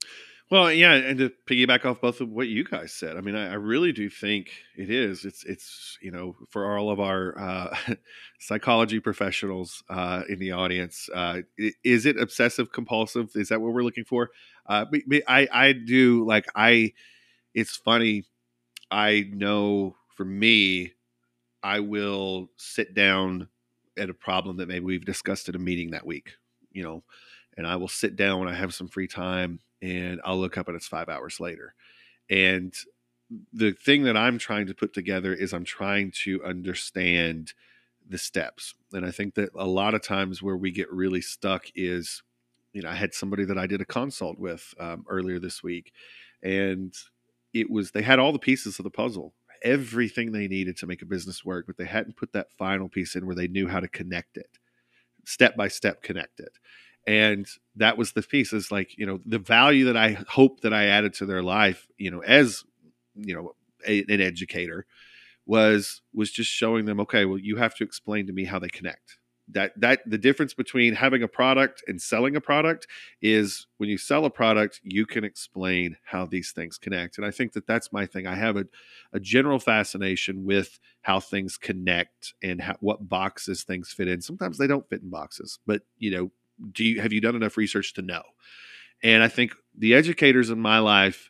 Well, yeah, and to piggyback off both of what you guys said, I mean, I, I really do think it is. It's it's you know for all of our uh, psychology professionals uh, in the audience, uh, i- is it obsessive compulsive? Is that what we're looking for? Uh, but, but I I do like I. It's funny. I know for me, I will sit down at a problem that maybe we've discussed at a meeting that week, you know, and I will sit down when I have some free time and I'll look up and it's five hours later. And the thing that I'm trying to put together is I'm trying to understand the steps. And I think that a lot of times where we get really stuck is, you know, I had somebody that I did a consult with um, earlier this week, and it was, they had all the pieces of the puzzle, everything they needed to make a business work, but they hadn't put that final piece in where they knew how to connect it, step by step connect it. And that was the piece, is like, you know, the value that I hope that I added to their life, you know, as, you know, a, an educator was, was just showing them, okay, well, you have to explain to me how they connect. That, that the difference between having a product and selling a product is when you sell a product, you can explain how these things connect. And I think that that's my thing. I have a, a general fascination with how things connect and how, what boxes things fit in. Sometimes they don't fit in boxes, but you know, do you, have you done enough research to know? And I think the educators in my life,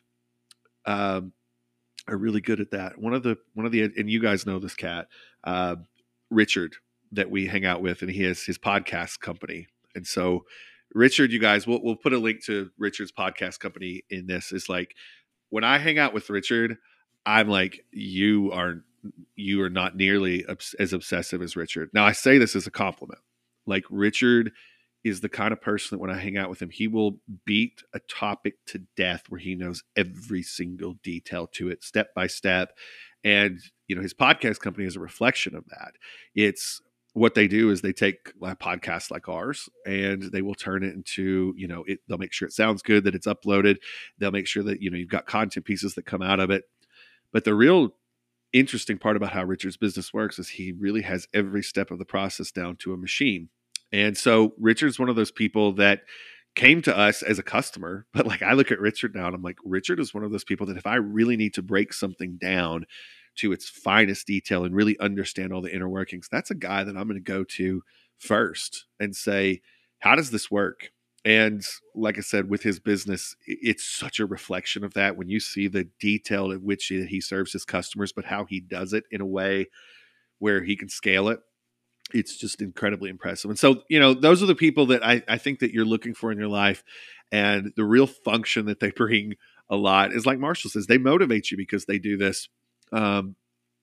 um, are really good at that. One of the, one of the, and you guys know this cat, uh, Richard, that we hang out with, and he has his podcast company. And so Richard, you guys, we'll, we'll put a link to Richard's podcast company in this. Is like, when I hang out with Richard, I'm like, you are, you are not nearly obs- as obsessive as Richard. Now I say this as a compliment. Like, Richard is the kind of person that when I hang out with him, he will beat a topic to death where he knows every single detail to it, step by step. And, you know, his podcast company is a reflection of that. It's, what they do is they take a podcast like ours and they will turn it into, you know, it, they'll make sure it sounds good, that it's uploaded. They'll make sure that, you know, you've got content pieces that come out of it. But the real interesting part about how Richard's business works is he really has every step of the process down to a machine. And so Richard's one of those people that came to us as a customer, but like, I look at Richard now and I'm like, Richard is one of those people that if I really need to break something down to its finest detail and really understand all the inner workings, that's a guy that I'm going to go to first and say, how does this work? And like I said, with his business, it's such a reflection of that when you see the detail at which he, he serves his customers, but how he does it in a way where he can scale it. It's just incredibly impressive. And so, you know, those are the people that I, I think that you're looking for in your life. And the real function that they bring a lot is, like Marshall says, they motivate you because they do this. Um,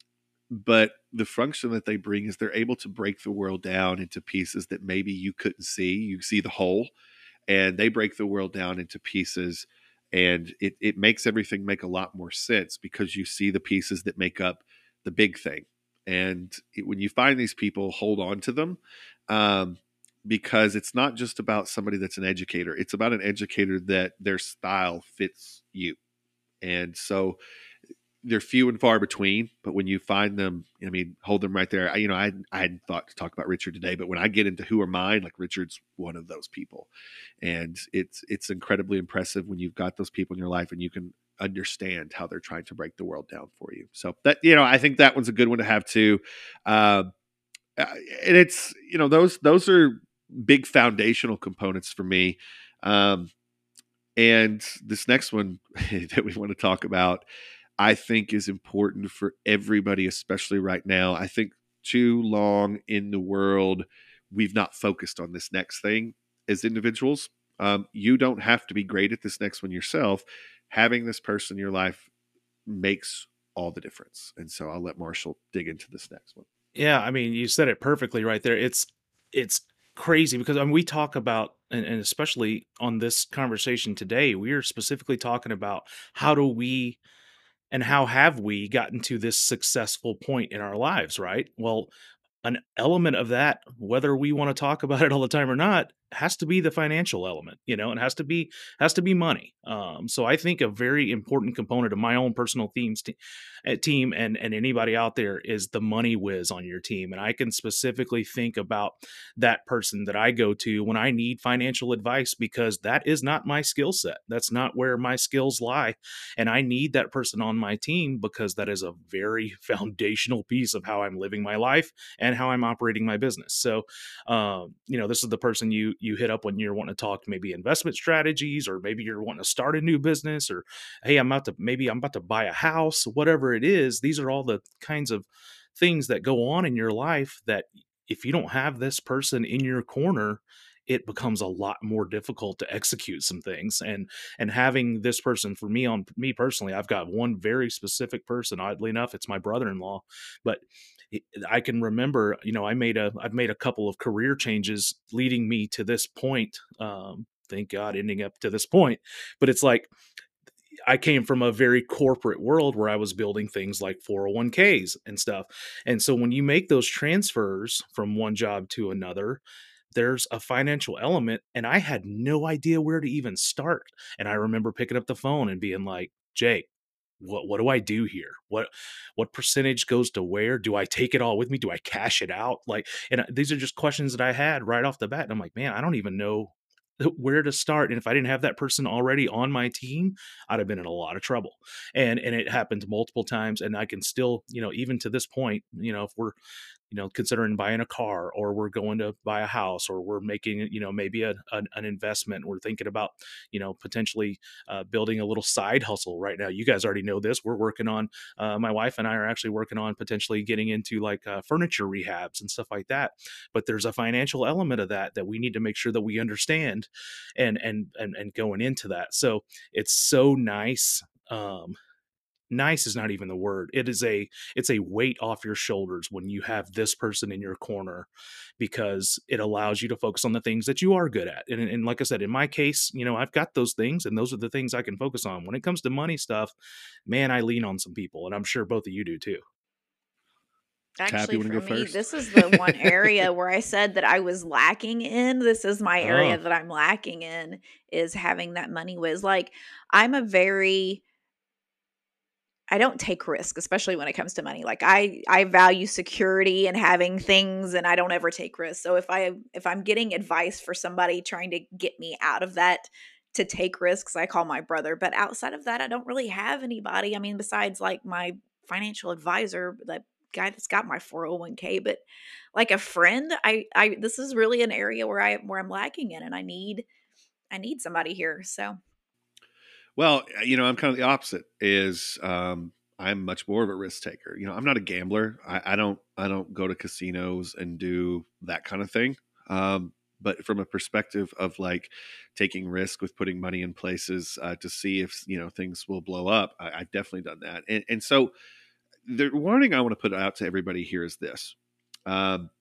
but the function that they bring is they're able to break the world down into pieces that maybe you couldn't see. You see the whole, and they break the world down into pieces, and it, it makes everything make a lot more sense because you see the pieces that make up the big thing. And it, when you find these people, hold on to them, um, because it's not just about somebody that's an educator. It's about an educator that their style fits you. And so they're few and far between, but when you find them, I mean, hold them right there. I, you know, I, I hadn't thought to talk about Richard today, but when I get into who are mine, like Richard's one of those people. And it's, it's incredibly impressive when you've got those people in your life and you can understand how they're trying to break the world down for you. So that, you know, I think that one's a good one to have too. Um, uh, and it's, you know, those, those are big foundational components for me. Um, and this next one that we want to talk about, I think is important for everybody, especially right now. I think too long in the world, we've not focused on this next thing as individuals. Um, you don't have to be great at this next one yourself. Having this person in your life makes all the difference. And so I'll let Marshall dig into this next one. Yeah, I mean, you said it perfectly right there. It's it's crazy because I mean, we talk about, and, and especially on this conversation today, we are specifically talking about how do we and how have we gotten to this successful point in our lives, right? Well, an element of that, whether we want to talk about it all the time or not, has to be the financial element, you know, it has to be, has to be money. Um, so I think a very important component of my own personal themes te- uh, team and, and anybody out there is the money whiz on your team. And I can specifically think about that person that I go to when I need financial advice, because that is not my skill set. That's not where my skills lie. And I need that person on my team because that is a very foundational piece of how I'm living my life and how I'm operating my business. So, um, you know, this is the person you you hit up when you're wanting to talk maybe investment strategies, or maybe you're wanting to start a new business, or hey, I'm about to maybe I'm about to buy a house, whatever it is. These are all the kinds of things that go on in your life that if you don't have this person in your corner, it becomes a lot more difficult to execute some things. And and having this person, for me, on me personally, I've got one very specific person. Oddly enough, it's my brother-in-law, but it- I can remember, you know, I made a I've made a couple of career changes leading me to this point. Um, thank God, ending up to this point. But it's like I came from a very corporate world where I was building things like four oh one k's and stuff. And so when you make those transfers from one job to another, there's a financial element, and I had no idea where to even start. And I remember picking up the phone and being like, Jake, what what do I do here? What what percentage goes to where? Do I take it all with me? Do I cash it out? Like, and uh, these are just questions that I had right off the bat. And I'm like, man, I don't even know where to start. And if I didn't have that person already on my team, I'd have been in a lot of trouble. And and it happened multiple times. And I can still, you know, even to this point, you know, if we're, you know, considering buying a car, or we're going to buy a house, or we're making, you know, maybe a, an, an investment. We're thinking about, you know, potentially uh, building a little side hustle right now. You guys already know this. We're working on, uh, my wife and I are actually working on potentially getting into like uh, furniture rehabs and stuff like that. But there's a financial element of that that we need to make sure that we understand, and and and, and going into that. So it's so nice. Um, nice is not even the word. It is a it's a weight off your shoulders when you have this person in your corner, because it allows you to focus on the things that you are good at. And, and like I said, in my case, you know, I've got those things, and those are the things I can focus on. When it comes to money stuff, man, I lean on some people, and I'm sure both of you do too. Tab, you Actually, want to for go me, first? this is the one area where I said that I was lacking in. This is my area Oh, that I'm lacking in, is having that money whiz. Like, I'm a very I don't take risk, especially when it comes to money. Like, I I value security and having things, and I don't ever take risks. So if I if I'm getting advice for somebody trying to get me out of that to take risks, I call my brother. But outside of that, I don't really have anybody. I mean, besides like my financial advisor, that guy that's got my four oh one k, but like a friend, I I this is really an area where I where I'm lacking in, and I need I need somebody here. So, Well, uh, you know, I'm kind of the opposite. Is um, I'm much more of a risk taker. You know, I'm not a gambler. I, I don't I don't go to casinos and do that kind of thing. Um, but from a perspective of like taking risk with putting money in places uh, to see if you know things will blow up, I, I've definitely done that. And, and so the warning I want to put out to everybody here is this: um,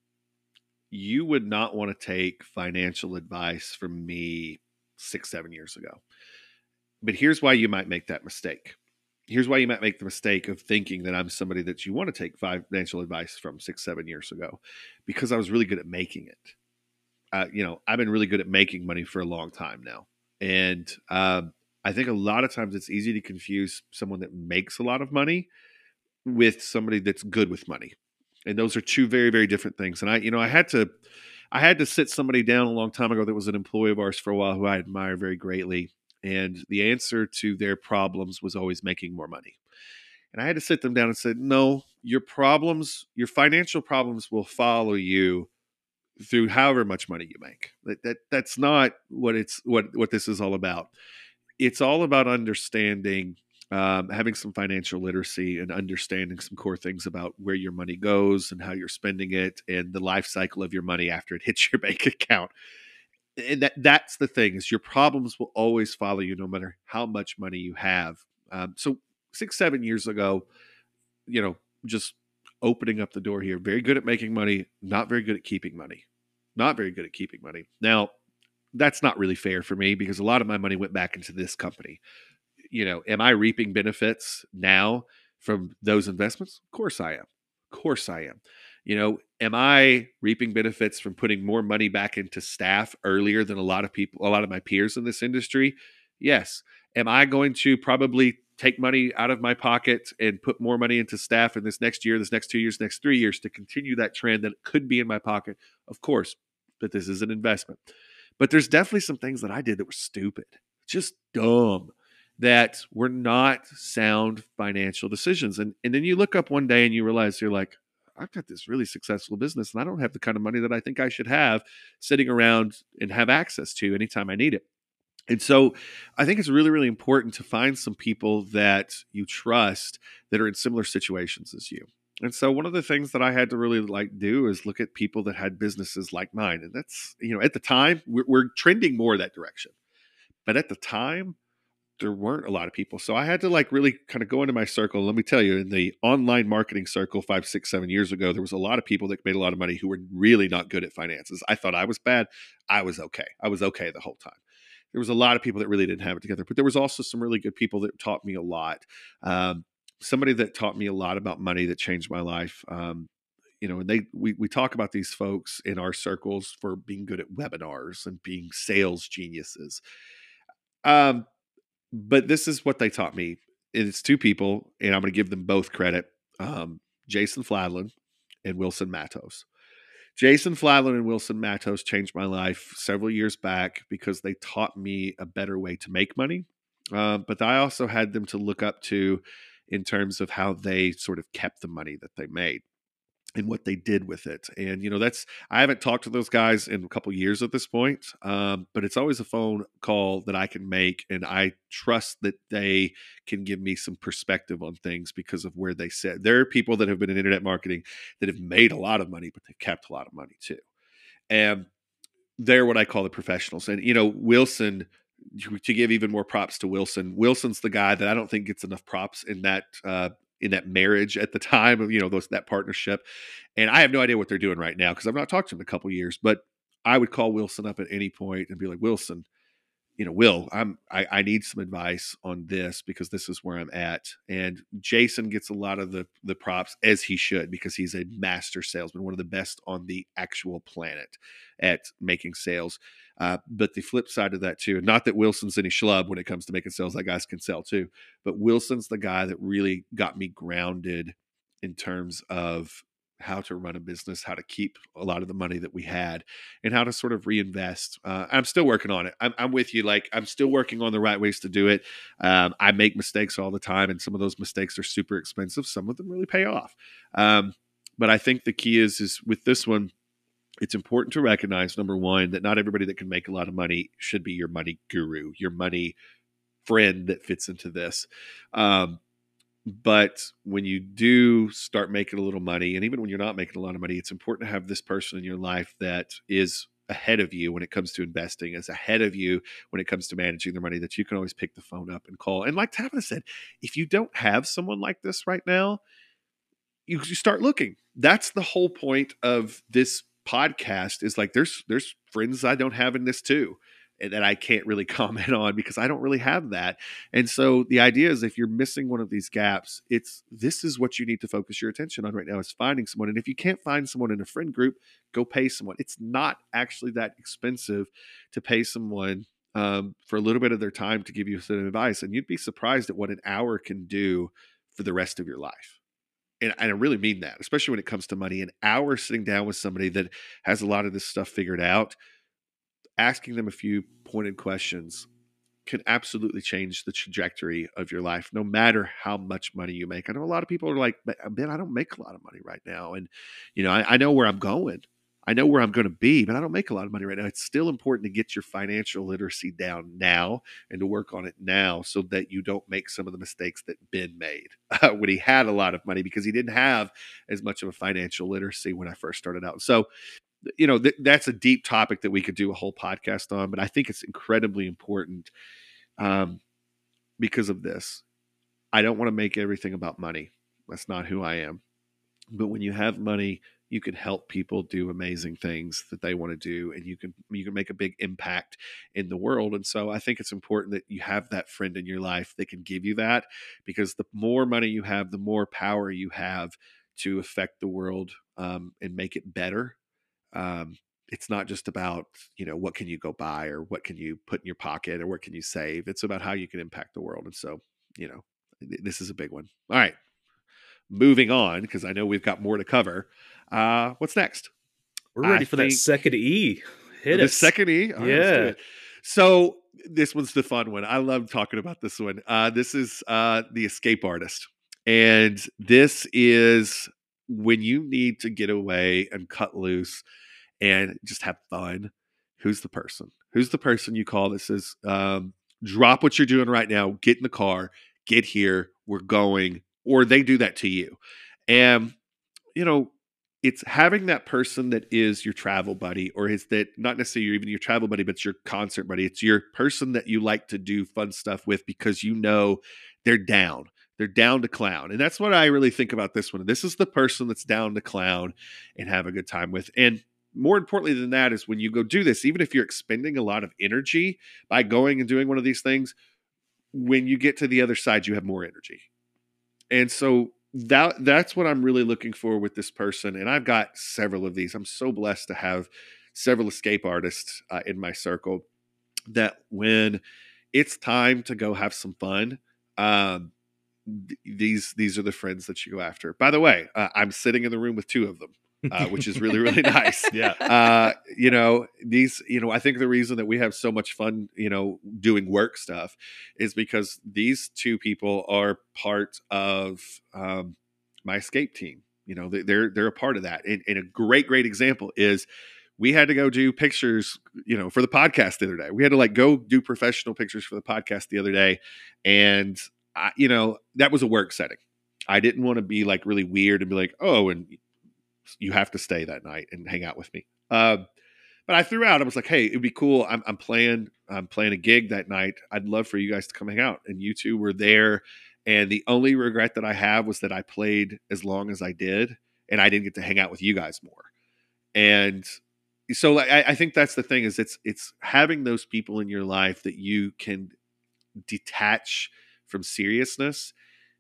you would not want to take financial advice from me six seven years ago. But here's why you might make that mistake. Here's why you might make the mistake of thinking that I'm somebody that you want to take financial advice from six, seven years ago, because I was really good at making it. Uh, you know, I've been really good at making money for a long time now. And um, I think a lot of times it's easy to confuse someone that makes a lot of money with somebody that's good with money. And those are two very, very different things. And I, you know, I had to, I had to sit somebody down a long time ago that was an employee of ours for a while who I admire very greatly. And the answer to their problems was always making more money. And I had to sit them down and say, no, your problems, your financial problems will follow you through however much money you make. That, that that's not what it's what what this is all about. It's all about understanding, um, having some financial literacy and understanding some core things about where your money goes and how you're spending it and the life cycle of your money after it hits your bank account. And that that's the thing, is your problems will always follow you no matter how much money you have. Um, so six, seven years ago, you know, just opening up the door here, very good at making money, not very good at keeping money, not very good at keeping money. Now, that's not really fair for me because a lot of my money went back into this company. You know, am I reaping benefits now from those investments? Of course I am. Of course I am. You know, am I reaping benefits from putting more money back into staff earlier than a lot of people, a lot of my peers in this industry? Yes. Am I going to probably take money out of my pocket and put more money into staff in this next year, this next two years, next three years to continue that trend that could be in my pocket? Of course, but this is an investment. But there's definitely some things that I did that were stupid, just dumb, that were not sound financial decisions. And, and then you look up one day and you realize you're like, I've got this really successful business and I don't have the kind of money that I think I should have sitting around and have access to anytime I need it. And so I think it's really, really important to find some people that you trust that are in similar situations as you. And so one of the things that I had to really like do is look at people that had businesses like mine. And that's, you know, at the time we're, we're trending more that direction. But at the time, there weren't a lot of people. So I had to like really kind of go into my circle. Let me tell you, in the online marketing circle five, six, seven years ago, there was a lot of people that made a lot of money who were really not good at finances. I thought I was bad. I was okay. I was okay the whole time. There was a lot of people that really didn't have it together, but there was also some really good people that taught me a lot. Um, somebody that taught me a lot about money that changed my life. Um, you know, and they, we, we talk about these folks in our circles for being good at webinars and being sales geniuses. Um, But this is what they taught me. It's two people, and I'm going to give them both credit. Um, Jason Fladlin and Wilson Matos. Jason Fladlin and Wilson Matos changed my life several years back because they taught me a better way to make money. Uh, but I also had them to look up to in terms of how they sort of kept the money that they made and what they did with it. And, you know, that's, I haven't talked to those guys in a couple years at this point, um, but it's always a phone call that I can make. And I trust that they can give me some perspective on things because of where they sit. There are people that have been in internet marketing that have made a lot of money, but they've kept a lot of money too. And they're what I call the professionals. And, you know, Wilson, to give even more props to Wilson, Wilson's the guy that I don't think gets enough props in that, uh, in that marriage at the time of, you know, those, that partnership. And I have no idea what they're doing right now because I've not talked to him in a couple of years, but I would call Wilson up at any point and be like, Wilson, you know, Will, I'm, I, I need some advice on this because this is where I'm at. And Jason gets a lot of the, the props, as he should, because he's a master salesman, one of the best on the actual planet at making sales. Uh, but the flip side of that too, not that Wilson's any schlub when it comes to making sales, that guys can sell too, but Wilson's the guy that really got me grounded in terms of how to run a business, how to keep a lot of the money that we had, and how to sort of reinvest. Uh, I'm still working on it. I'm, I'm with you. Like, I'm still working on the right ways to do it. Um, I make mistakes all the time, and some of those mistakes are super expensive. Some of them really pay off. Um, but I think the key is, is with this one, it's important to recognize, number one, that not everybody that can make a lot of money should be your money guru, your money friend that fits into this. Um, But when you do start making a little money, and even when you're not making a lot of money, it's important to have this person in your life that is ahead of you when it comes to investing, is ahead of you when it comes to managing their money, that you can always pick the phone up and call. And like Tabitha said, if you don't have someone like this right now, you, you start looking. That's the whole point of this podcast, is like, there's, there's friends I don't have in this too, and that I can't really comment on because I don't really have that. And so the idea is, if you're missing one of these gaps, it's, this is what you need to focus your attention on right now, is finding someone. And if you can't find someone in a friend group, go pay someone. It's not actually that expensive to pay someone um, for a little bit of their time to give you some advice. And you'd be surprised at what an hour can do for the rest of your life. And, and I really mean that, especially when it comes to money. An hour sitting down with somebody that has a lot of this stuff figured out, asking them a few pointed questions can absolutely change the trajectory of your life, no matter how much money you make. I know a lot of people are like, man, I don't make a lot of money right now. And, you know, I, I know where I'm going. I know where I'm going to be, but I don't make a lot of money right now. It's still important to get your financial literacy down now and to work on it now, so that you don't make some of the mistakes that Ben made uh, when he had a lot of money, because he didn't have as much of a financial literacy when I first started out. So, you know, th- that's a deep topic that we could do a whole podcast on, but I think it's incredibly important um, because of this. I don't want to make everything about money. That's not who I am. But when you have money, you can help people do amazing things that they want to do, and you can you can make a big impact in the world. And so I think it's important that you have that friend in your life that can give you that, because the more money you have, the more power you have to affect the world um, and make it better. Um, it's not just about, you know, what can you go buy or what can you put in your pocket or what can you save. It's about how you can impact the world. And so, you know, th- this is a big one. All right, moving on, because I know we've got more to cover. Uh, what's next? We're ready I for that think second E. Hit the us. second E. All right, let's do Yeah. it. So this one's the fun one. I love talking about this one. Uh, this is uh, the escape artist, and this is when you need to get away and cut loose and just have fun. Who's the person? Who's the person you call that says, um, "Drop what you're doing right now. Get in the car. Get here. We're going." Or they do that to you, and you know, it's having that person that is your travel buddy, or is that not necessarily even your travel buddy, but it's your concert buddy. It's your person that you like to do fun stuff with because you know they're down. They're down to clown. And that's what I really think about this one. This is the person that's down to clown and have a good time with. And more importantly than that is when you go do this, even if you're expending a lot of energy by going and doing one of these things, when you get to the other side, you have more energy. And so that that's what I'm really looking for with this person. And I've got several of these. I'm so blessed to have several escape artists uh, in my circle that when it's time to go have some fun, um, th- these these are the friends that you go after. By the way, uh, I'm sitting in the room with two of them. Uh, which is really, really nice. Yeah. Uh, you know, these, you know, I think the reason that we have so much fun, you know, doing work stuff is because these two people are part of um, my escape team. You know, they- they're, they're a part of that. And, and a great, great example is we had to go do pictures, you know, for the podcast the other day. We had to like go do professional pictures for the podcast the other day. And, I, you know, that was a work setting. I didn't want to be like really weird and be like, oh, and you have to stay that night and hang out with me. Um, but I threw out, I was like, hey, it'd be cool. I'm, I'm playing, I'm playing a gig that night. I'd love for you guys to come hang out. And you two were there. And the only regret that I have was that I played as long as I did and I didn't get to hang out with you guys more. And so like, I, I think that's the thing is it's, it's having those people in your life that you can detach from seriousness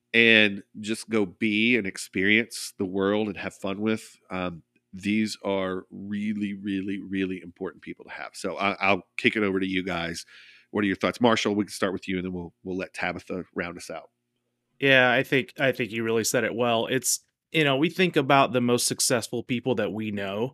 and just go be and experience the world and have fun with. Um, these are really, really, really important people to have. So I, I'll kick it over to you guys. What are your thoughts, Marshall? We can start with you, and then we'll we'll let Tabitha round us out. Yeah, I think I think you really said it well. It's, you know, we think about the most successful people that we know.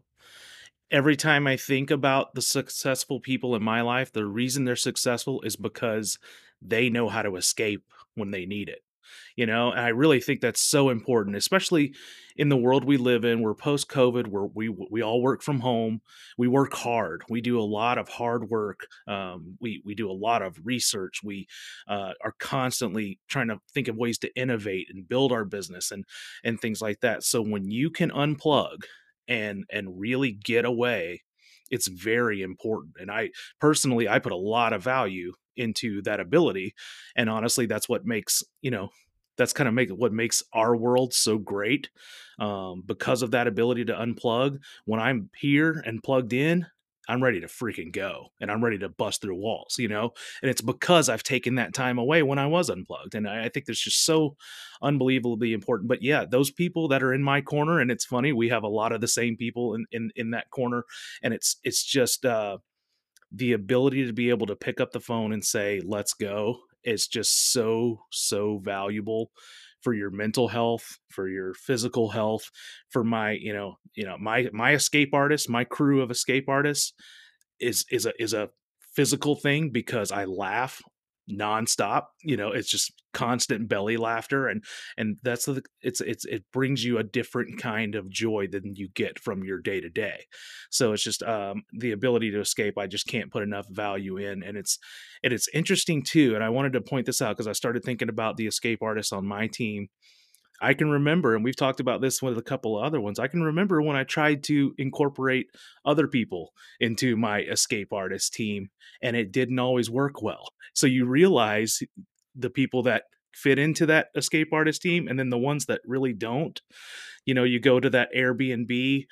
Every time I think about the successful people in my life, the reason they're successful is because they know how to escape when they need it. You know, and I really think that's so important, especially in the world we live in. We're post COVID, where we we all work from home. We work hard. We do a lot of hard work. Um, we we do a lot of research. We uh, are constantly trying to think of ways to innovate and build our business and and things like that. So when you can unplug and and really get away, it's very important. And I personally, I put a lot of value into that ability. And honestly, that's what makes, you know, that's kind of make what makes our world so great. Um, because of that ability to unplug. When I'm here and plugged in, I'm ready to freaking go and I'm ready to bust through walls, you know? And it's because I've taken that time away when I was unplugged. And I, I think that's just so unbelievably important. But yeah, those people that are in my corner, and it's funny, we have a lot of the same people in, in, in that corner. And it's, it's just, uh, the ability to be able to pick up the phone and say, let's go, is just so, so valuable for your mental health, for your physical health, for my, you know, you know, my, my escape artists, my crew of escape artists is, is a, is a physical thing because I laugh nonstop. You know, it's just constant belly laughter. And, and that's the, it's, it's, it brings you a different kind of joy than you get from your day to day. So it's just, um, the ability to escape. I just can't put enough value in. And it's, and it's interesting too. And I wanted to point this out because I started thinking about the escape artists on my team. I can remember, and we've talked about this with a couple of other ones. I can remember when I tried to incorporate other people into my escape artist team, and it didn't always work well. So you realize the people that fit into that escape artist team, and then the ones that really don't. You know, you go to that Airbnb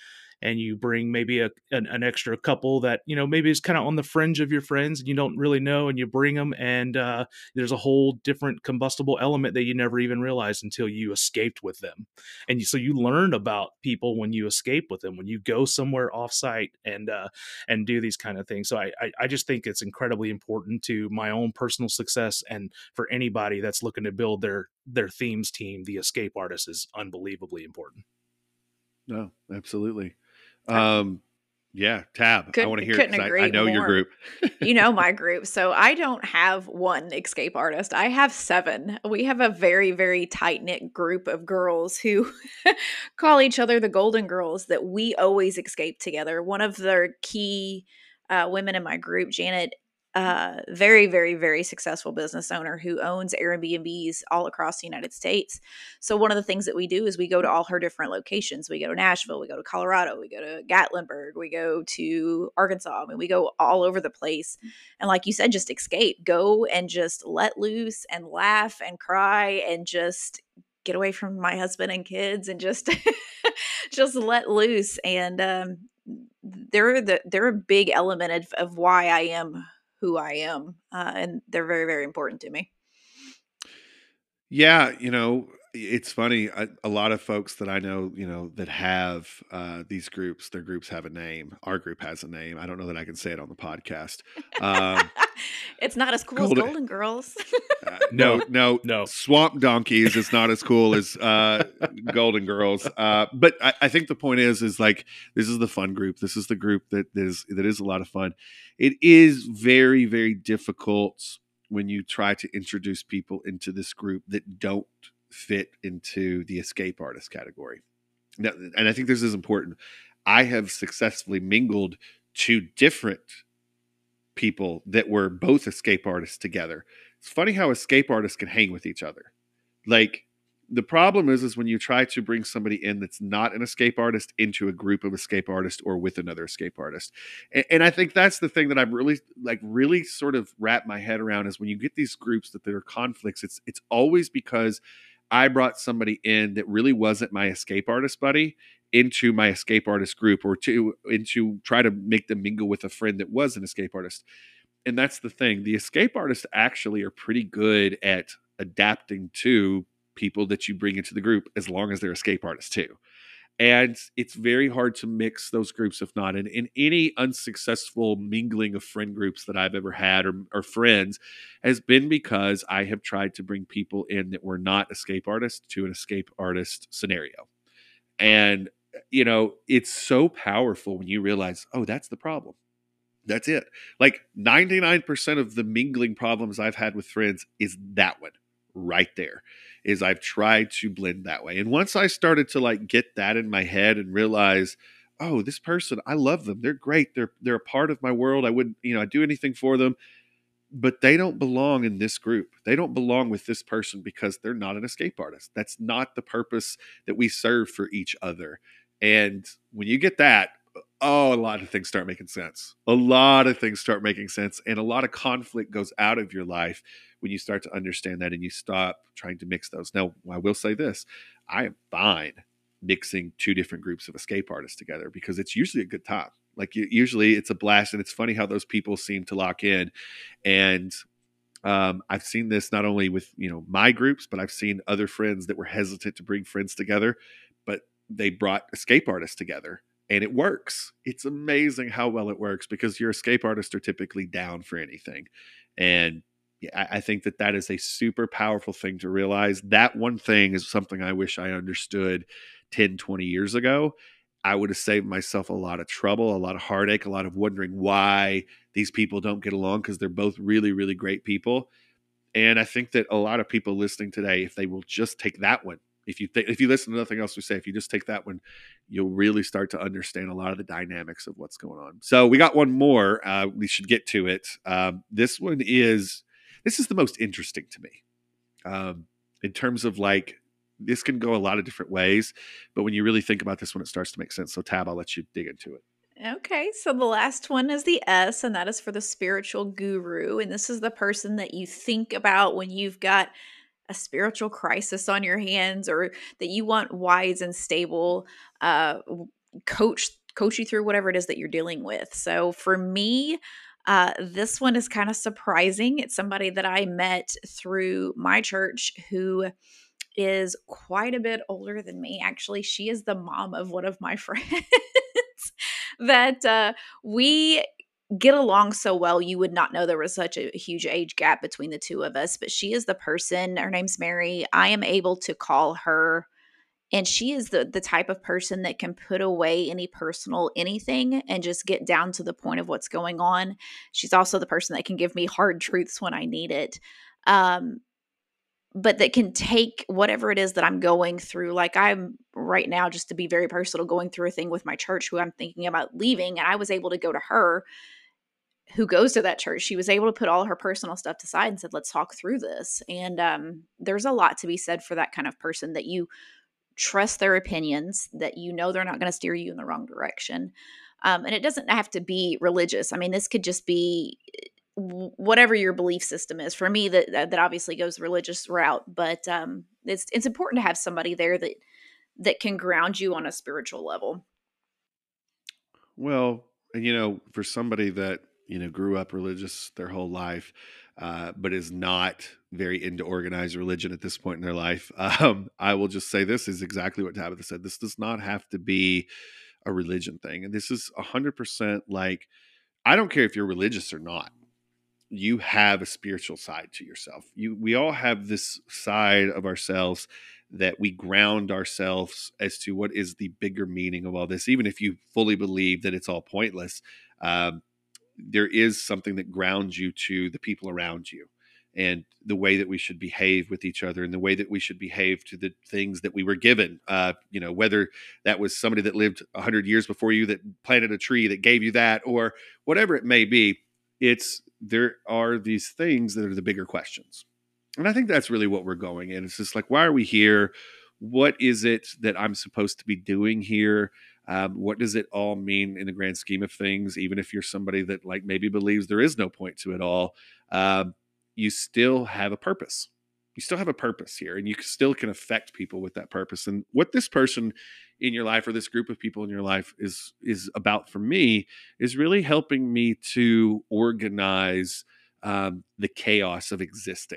and you bring maybe a an, an extra couple that, you know, maybe is kind of on the fringe of your friends and you don't really know, and you bring them, and uh, there's a whole different combustible element that you never even realized until you escaped with them. And you, so you learn about people when you escape with them, when you go somewhere offsite and uh, and do these kind of things. So I, I I just think it's incredibly important to my own personal success, and for anybody that's looking to build their their themes team, the escape artist is unbelievably important. No, absolutely. Um, yeah, Tab, I want to hear it couldn't 'cause I, agree I know your more. group. You know my group. So I don't have one escape artist. I have seven. We have a very, very tight-knit group of girls who call each other the Golden Girls, that we always escape together. One of the key uh, women in my group, Janet, uh, very, very, very successful business owner who owns Airbnbs all across the United States. So one of the things that we do is we go to all her different locations. We go to Nashville, we go to Colorado, we go to Gatlinburg, we go to Arkansas. I mean, we go all over the place. And like you said, just escape, go and just let loose and laugh and cry and just get away from my husband and kids and just, just let loose. And um, they're the, they're a big element of, of why I am who I am. Uh, and they're very, very important to me. Yeah, you know, it's funny. I, a lot of folks that I know, you know, that have uh, these groups, their groups have a name. Our group has a name. I don't know that I can say it on the podcast. Um, it's not as cool Golden- as Golden Girls. uh, no, No, no, no. Swamp Donkeys is not as cool as uh, Golden Girls. Uh, but I, I think the point is, is like, this is the fun group. This is the group that is, that is a lot of fun. It is very, very difficult when you try to introduce people into this group that don't fit into the escape artist category. Now, and I think this is important. I have successfully mingled two different people that were both escape artists together. It's funny how escape artists can hang with each other. Like, the problem is, is when you try to bring somebody in that's not an escape artist into a group of escape artists or with another escape artist. And, and I think that's the thing that I've really, like, really sort of wrapped my head around, is when you get these groups that there are conflicts, it's, it's always because I brought somebody in that really wasn't my escape artist buddy into my escape artist group, or to, into try to make them mingle with a friend that was an escape artist. And that's the thing. The escape artists actually are pretty good at adapting to people that you bring into the group, as long as they're escape artists too. And it's very hard to mix those groups, if not in, in any unsuccessful mingling of friend groups that I've ever had, or, or friends, has been because I have tried to bring people in that were not escape artists to an escape artist scenario. And, you know, it's so powerful when you realize, oh, that's the problem. That's it. Like ninety-nine percent of the mingling problems I've had with friends is that one right there, is I've tried to blend that way. And once I started to like get that in my head and realize, oh, this person, I love them. They're great. They're, they're a part of my world. I wouldn't, you know, I'd do anything for them, but they don't belong in this group. They don't belong with this person because they're not an escape artist. That's not the purpose that we serve for each other. And when you get that, oh, a lot of things start making sense. A lot of things start making sense. And a lot of conflict goes out of your life when you start to understand that and you stop trying to mix those. Now, I will say this. I am fine mixing two different groups of escape artists together, because it's usually a good time. Like, usually it's a blast, and it's funny how those people seem to lock in. And um, I've seen this not only with, you know, my groups, but I've seen other friends that were hesitant to bring friends together, but they brought escape artists together. And it works. It's amazing how well it works, because your escape artists are typically down for anything. And yeah, I think that that is a super powerful thing to realize. That one thing is something I wish I understood ten, twenty years ago. I would have saved myself a lot of trouble, a lot of heartache, a lot of wondering why these people don't get along, because they're both really, really great people. And I think that a lot of people listening today, if they will just take that one, If you th- if you listen to nothing else we say, if you just take that one, you'll really start to understand a lot of the dynamics of what's going on. So we got one more. Uh, we should get to it. Um, this one is this is the most interesting to me, um, in terms of like, this can go a lot of different ways, but when you really think about this one, it starts to make sense. So Tab, I'll let you dig into it. Okay, so the last one is the S, and that is for the spiritual guru. And this is the person that you think about when you've got a spiritual crisis on your hands, or that you want wise and stable uh, coach coach you through whatever it is that you're dealing with. So for me, uh, this one is kind of surprising. It's somebody that I met through my church who is quite a bit older than me. Actually, she is the mom of one of my friends that uh, we get along so well. You would not know there was such a huge age gap between the two of us, but she is the person, her name's Mary. I am able to call her, and she is the the type of person that can put away any personal anything and just get down to the point of what's going on. She's also the person that can give me hard truths when I need it. Um, but that can take whatever it is that I'm going through. Like I'm right now, just to be very personal, going through a thing with my church who I'm thinking about leaving. And I was able to go to her, who goes to that church. She was able to put all her personal stuff aside and said, let's talk through this. And um, there's a lot to be said for that kind of person, that you trust their opinions, that you know they're not going to steer you in the wrong direction. Um, and it doesn't have to be religious. I mean, this could just be whatever your belief system is. For me, that that obviously goes the religious route, but um, it's it's important to have somebody there that that can ground you on a spiritual level. Well, you know, for somebody that, you know, grew up religious their whole life, uh, but is not very into organized religion at this point in their life, um, I will just say this is exactly what Tabitha said. This does not have to be a religion thing. And this is one hundred percent like, I don't care if you're religious or not. You have a spiritual side to yourself. You, we all have this side of ourselves that we ground ourselves as to what is the bigger meaning of all this. Even if you fully believe that it's all pointless, um, there is something that grounds you to the people around you and the way that we should behave with each other and the way that we should behave to the things that we were given. Uh, you know, whether that was somebody that lived a hundred years before you that planted a tree that gave you that, or whatever it may be. It's, there are these things that are the bigger questions. And I think that's really what we're going in. It's just like, why are we here? What is it that I'm supposed to be doing here? Um, what does it all mean in the grand scheme of things? Even if you're somebody that like maybe believes there is no point to it all, um, you still have a purpose. You still have a purpose here, and you still can affect people with that purpose. And what this person in your life, or this group of people in your life, is is about for me is really helping me to organize um, the chaos of existing.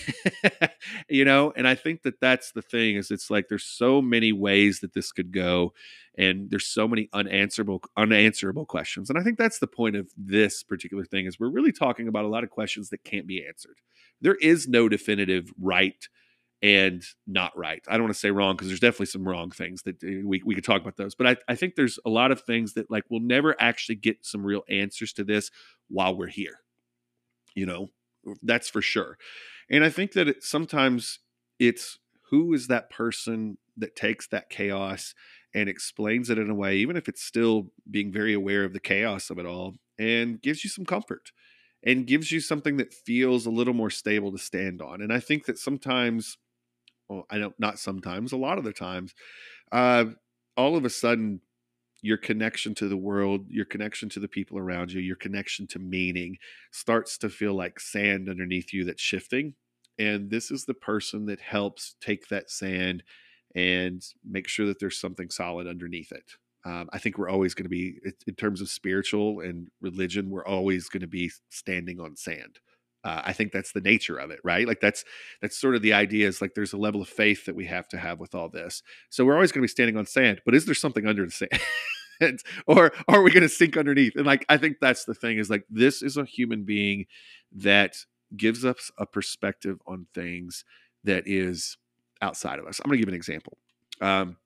You know, and I think that that's the thing, is it's like there's so many ways that this could go, and there's so many unanswerable unanswerable questions. And I think that's the point of this particular thing, is we're really talking about a lot of questions that can't be answered. There is no definitive right and not right. I don't want to say wrong, because there's definitely some wrong things that we, we could talk about those. But I, I think there's a lot of things that like we'll never actually get some real answers to this while we're here. You know, that's for sure. And I think that it, sometimes it's who is that person that takes that chaos and explains it in a way, even if it's still being very aware of the chaos of it all, and gives you some comfort and gives you something that feels a little more stable to stand on. And I think that sometimes, well, I don't, not sometimes, a lot of the times, uh, all of a sudden, your connection to the world, your connection to the people around you, your connection to meaning starts to feel like sand underneath you that's shifting. And this is the person that helps take that sand and make sure that there's something solid underneath it. Um, I think we're always going to be, in terms of spiritual and religion, we're always going to be standing on sand. Uh, I think that's the nature of it, right? Like that's that's sort of the idea, is like there's a level of faith that we have to have with all this. So we're always going to be standing on sand, but is there something under the sand? Or are we going to sink underneath? And like, I think that's the thing, is like, this is a human being that gives us a perspective on things that is outside of us. I'm going to give an example. Um,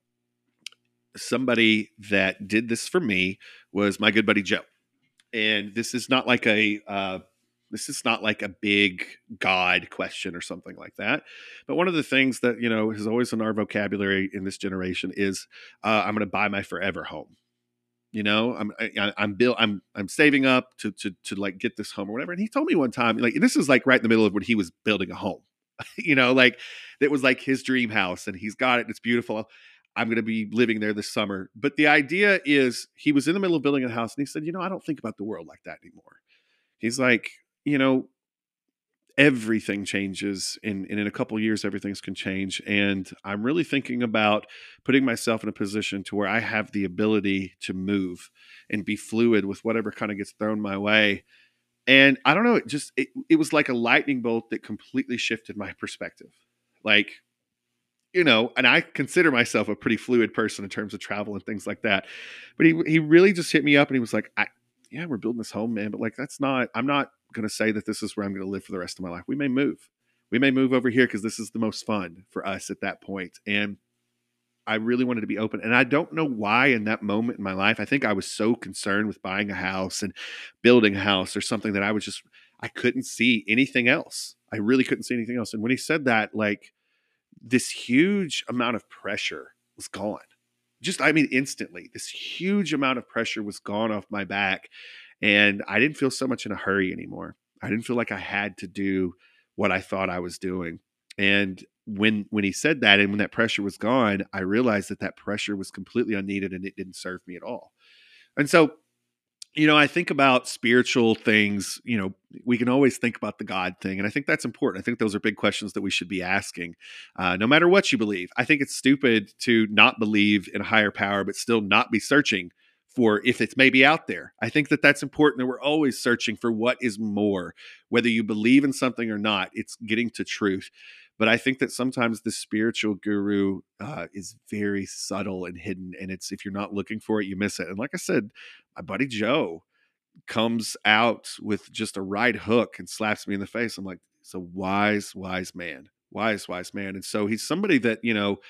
somebody that did this for me was my good buddy Joe. And this is not like a, uh, this is not like a big God question or something like that. But one of the things that, you know, is always in our vocabulary in this generation is, uh, I'm going to buy my forever home. You know, I'm, I, I'm bill, I'm, I'm saving up to, to, to like get this home or whatever. And he told me one time, like, this is like right in the middle of when he was building a home, you know, like it was like his dream house, and he's got it. And it's beautiful. I'm going to be living there this summer. But the idea is, he was in the middle of building a house, and he said, you know, I don't think about the world like that anymore. He's like, you know, everything changes, and, and in a couple of years, everything's can change. And I'm really thinking about putting myself in a position to where I have the ability to move and be fluid with whatever kind of gets thrown my way. And I don't know, it just, it, it was like a lightning bolt that completely shifted my perspective. Like, you know, and I consider myself a pretty fluid person in terms of travel and things like that. But he, he really just hit me up and he was like, I, yeah, we're building this home, man. But like, that's not, I'm not going to say that this is where I'm going to live for the rest of my life. We may move. We may move over here because this is the most fun for us at that point. And I really wanted to be open. And I don't know why in that moment in my life, I think I was so concerned with buying a house and building a house or something that I was just, I couldn't see anything else. I really couldn't see anything else. And when he said that, like this huge amount of pressure was gone. Just, I mean, instantly, this huge amount of pressure was gone off my back. And I didn't feel so much in a hurry anymore. I didn't feel like I had to do what I thought I was doing. And when when he said that and when that pressure was gone, I realized that that pressure was completely unneeded and it didn't serve me at all. And so, you know, I think about spiritual things, you know, we can always think about the God thing. And I think that's important. I think those are big questions that we should be asking, uh, no matter what you believe. I think it's stupid to not believe in a higher power, but still not be searching for if it's maybe out there. I think that that's important, that we're always searching for what is more, whether you believe in something or not. It's getting to truth. But I think that sometimes the spiritual guru uh, is very subtle and hidden. And it's, if you're not looking for it, you miss it. And like I said, my buddy Joe comes out with just a right hook and slaps me in the face. I'm like, it's a wise, wise man, wise, wise man. And so he's somebody that, you know,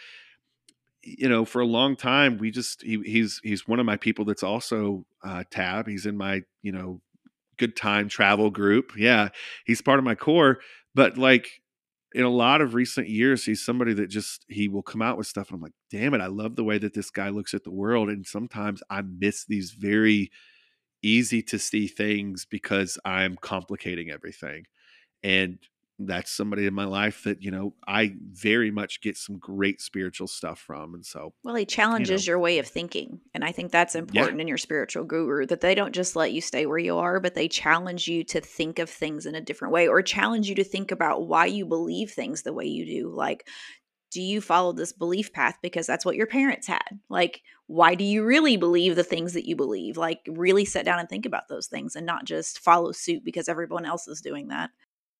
you know, for a long time, we just, he, he's, he's one of my people that's also uh, Tab. He's in my, you know, good time travel group. Yeah. He's part of my core, but like, in a lot of recent years, he's somebody that just, he will come out with stuff. And I'm like, damn it. I love the way that this guy looks at the world. And sometimes I miss these very easy to see things because I'm complicating everything. And that's somebody in my life that, you know, I very much get some great spiritual stuff from. And so, Well, he challenges you know, your way of thinking. And I think that's important yeah, in your spiritual guru, that they don't just let you stay where you are, but they challenge you to think of things in a different way, or challenge you to think about why you believe things the way you do. Like, do you follow this belief path because that's what your parents had? Like, why do you really believe the things that you believe? Like, really sit down and think about those things and not just follow suit because everyone else is doing that.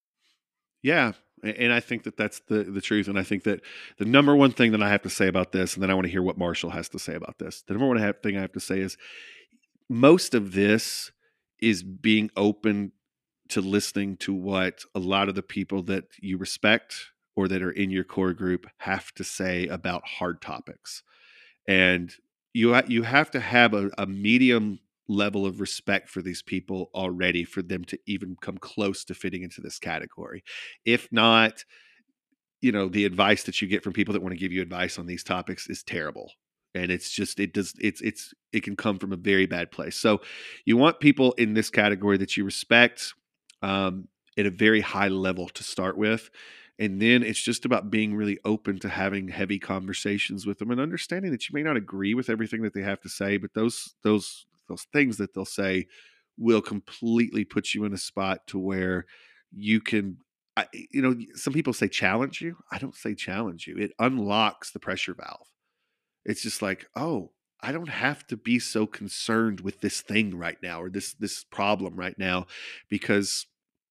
yeah. A- And I think that that's the, the truth. And I think that the number one thing that I have to say about this, and then I want to hear what Marshall has to say about this. The number one ha- thing I have to say is most of this is being open to listening to what a lot of the people that you respect or that are in your core group have to say about hard topics. And you ha- you have to have a, a medium level of respect for these people already for them to even come close to fitting into this category. If not, you know, the advice that you get from people that want to give you advice on these topics is terrible. And it's just, it does, it's, it's, it can come from a very bad place. So you want people in this category that you respect um, at a very high level to start with. And then it's just about being really open to having heavy conversations with them and understanding that you may not agree with everything that they have to say, but those, those, those things that they'll say will completely put you in a spot to where you can, I, you know, some people say challenge you. I don't say challenge you. It unlocks the pressure valve. It's just like, oh, I don't have to be so concerned with this thing right now or this this problem right now because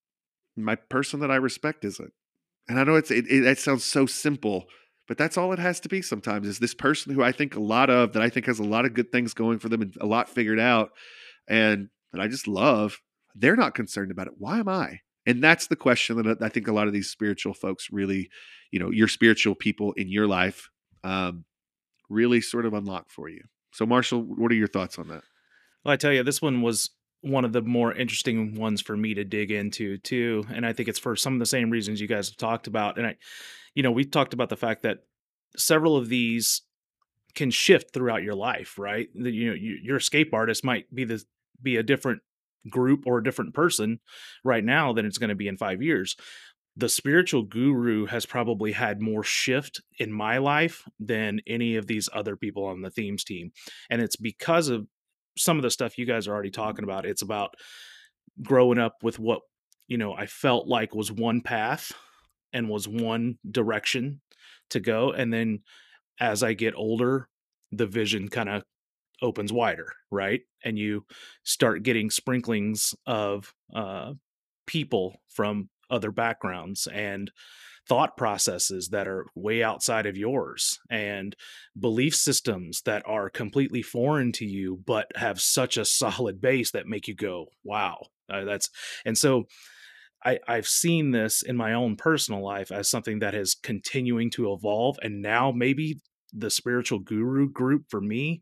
my person that I respect isn't. And I know it's it, it that sounds so simple, but that's all it has to be sometimes is this person who I think a lot of, that I think has a lot of good things going for them and a lot figured out and that I just love. They're not concerned about it. Why am I? And that's the question that I think a lot of these spiritual folks really, you know, your spiritual people in your life um, really sort of unlock for you. So, Marshall, what are your thoughts on that? Well, I tell you, this one was one of the more interesting ones for me to dig into too. And I think it's for some of the same reasons you guys have talked about. And I, you know, we talked about the fact that several of these can shift throughout your life, right? That, you know, you, your escape artist might be the, be a different group or a different person right now than it's going to be in five years. The spiritual guru has probably had more shift in my life than any of these other people on the themes team. And it's because of some of the stuff you guys are already talking about. It's about growing up with what you know, I felt like was one path and was one direction to go. And then as I get older, the vision kind of opens wider, right? And you start getting sprinklings of uh, people from other backgrounds and thought processes that are way outside of yours and belief systems that are completely foreign to you but have such a solid base that make you go, wow. Uh, that's and so I, I've seen this in my own personal life as something that is continuing to evolve. And now maybe the spiritual guru group for me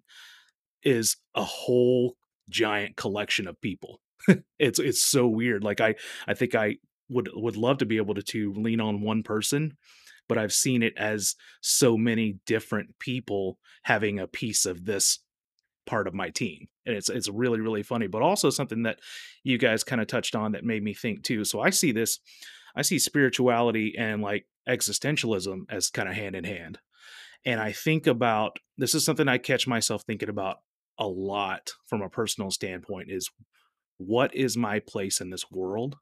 is a whole giant collection of people. It's it's so weird. Like I I think I would would love to be able to, to lean on one person, but I've seen it as so many different people having a piece of this part of my team. And it's it's really, really funny, but also something that you guys kind of touched on that made me think too. So I see this, I see spirituality and like existentialism as kind of hand in hand. And I think about this is something I catch myself thinking about a lot from a personal standpoint is what is my place in this world?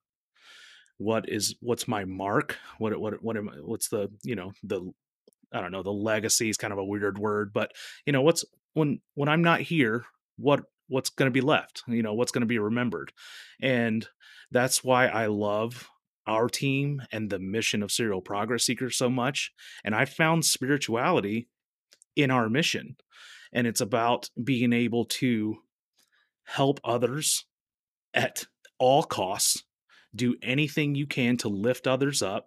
What is what's my mark? What what what am I, what's the, you know, the I don't know, the legacy is kind of a weird word, but you know, what's when when I'm not here, what what's going to be left? You know, what's going to be remembered? And that's why I love our team and the mission of Serial Progress Seekers so much. And I found spirituality in our mission. And it's about being able to help others at all costs, do anything you can to lift others up,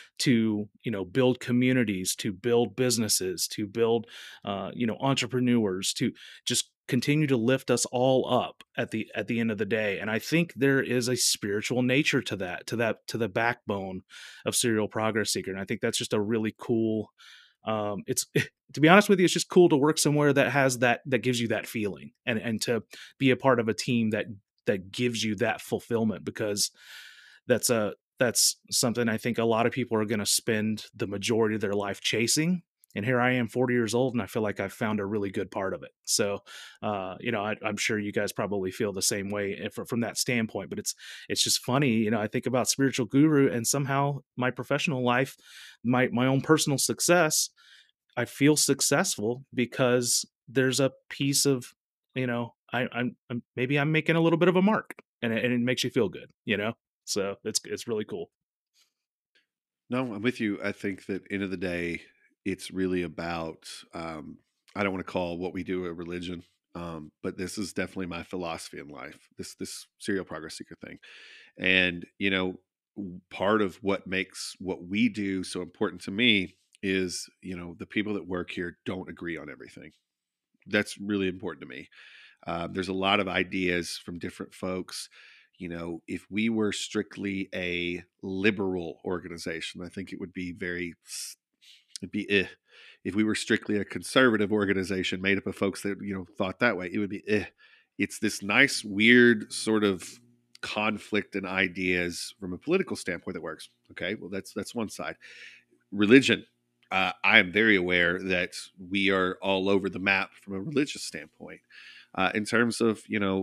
to, you know, build communities, to build businesses, to build, uh, you know, entrepreneurs, to just continue to lift us all up at the at the end of the day. And I think there is a spiritual nature to that, to that, to the backbone of Serial Progress Seeker. And I think that's just a really cool. Um, it's to be honest with you, it's just cool to work somewhere that has that, that gives you that feeling, and and to be a part of a team that that gives you that fulfillment, because that's a that's something I think a lot of people are going to spend the majority of their life chasing. And here I am forty years old, and I feel like I've found a really good part of it. So, uh, you know, I, I'm sure you guys probably feel the same way if, from that standpoint, but it's, it's just funny. You know, I think about spiritual guru and somehow my professional life, my, my own personal success, I feel successful because there's a piece of, you know, I, I'm, I'm maybe I'm making a little bit of a mark, and it, and it makes you feel good, you know? So it's, it's really cool. No, I'm with you. I think that end of the day, it's really about, um, I don't want to call what we do a religion, um, but this is definitely my philosophy in life, this, this Serial Progress Seeker thing. And, you know, w- part of what makes what we do so important to me is, you know, the people that work here don't agree on everything. That's really important to me. Uh, there's a lot of ideas from different folks. You know, if we were strictly a liberal organization, I think it would be very, it'd be eh. If we were strictly a conservative organization made up of folks that, you know, thought that way, it would be eh. It's this nice, weird sort of conflict in ideas from a political standpoint that works. Okay, well, that's that's one side. Religion. Uh, I am very aware that we are all over the map from a religious standpoint. Uh, in terms of, you know,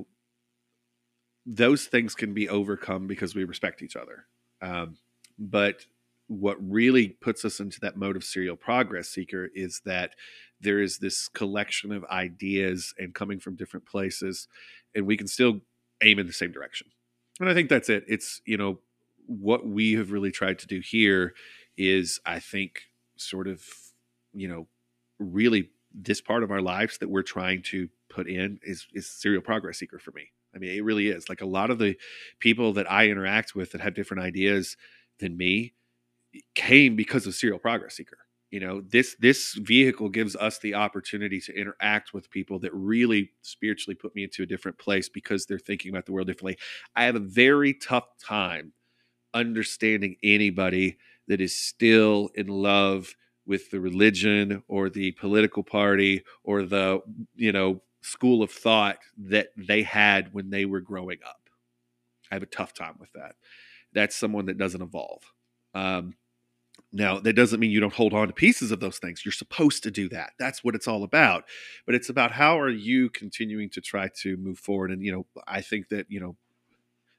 those things can be overcome because we respect each other. Um, but what really puts us into that mode of Serial Progress Seeker is that there is this collection of ideas and coming from different places, and we can still aim in the same direction. And I think that's it. It's, you know, what we have really tried to do here is, I think, sort of, you know, really this part of our lives that we're trying to put in is, is Serial Progress Seeker for me. I mean, it really is. Like, a lot of the people that I interact with that have different ideas than me came because of Serial Progress Seeker. You know, this this vehicle gives us the opportunity to interact with people that really spiritually put me into a different place because they're thinking about the world differently. I have a very tough time understanding anybody that is still in love with the religion or the political party or the, you know, school of thought that they had when they were growing up. I have a tough time with that. That's someone that doesn't evolve. Um, now, that doesn't mean you don't hold on to pieces of those things. You're supposed to do that. That's what it's all about. But it's about how are you continuing to try to move forward. And, you know, I think that, you know,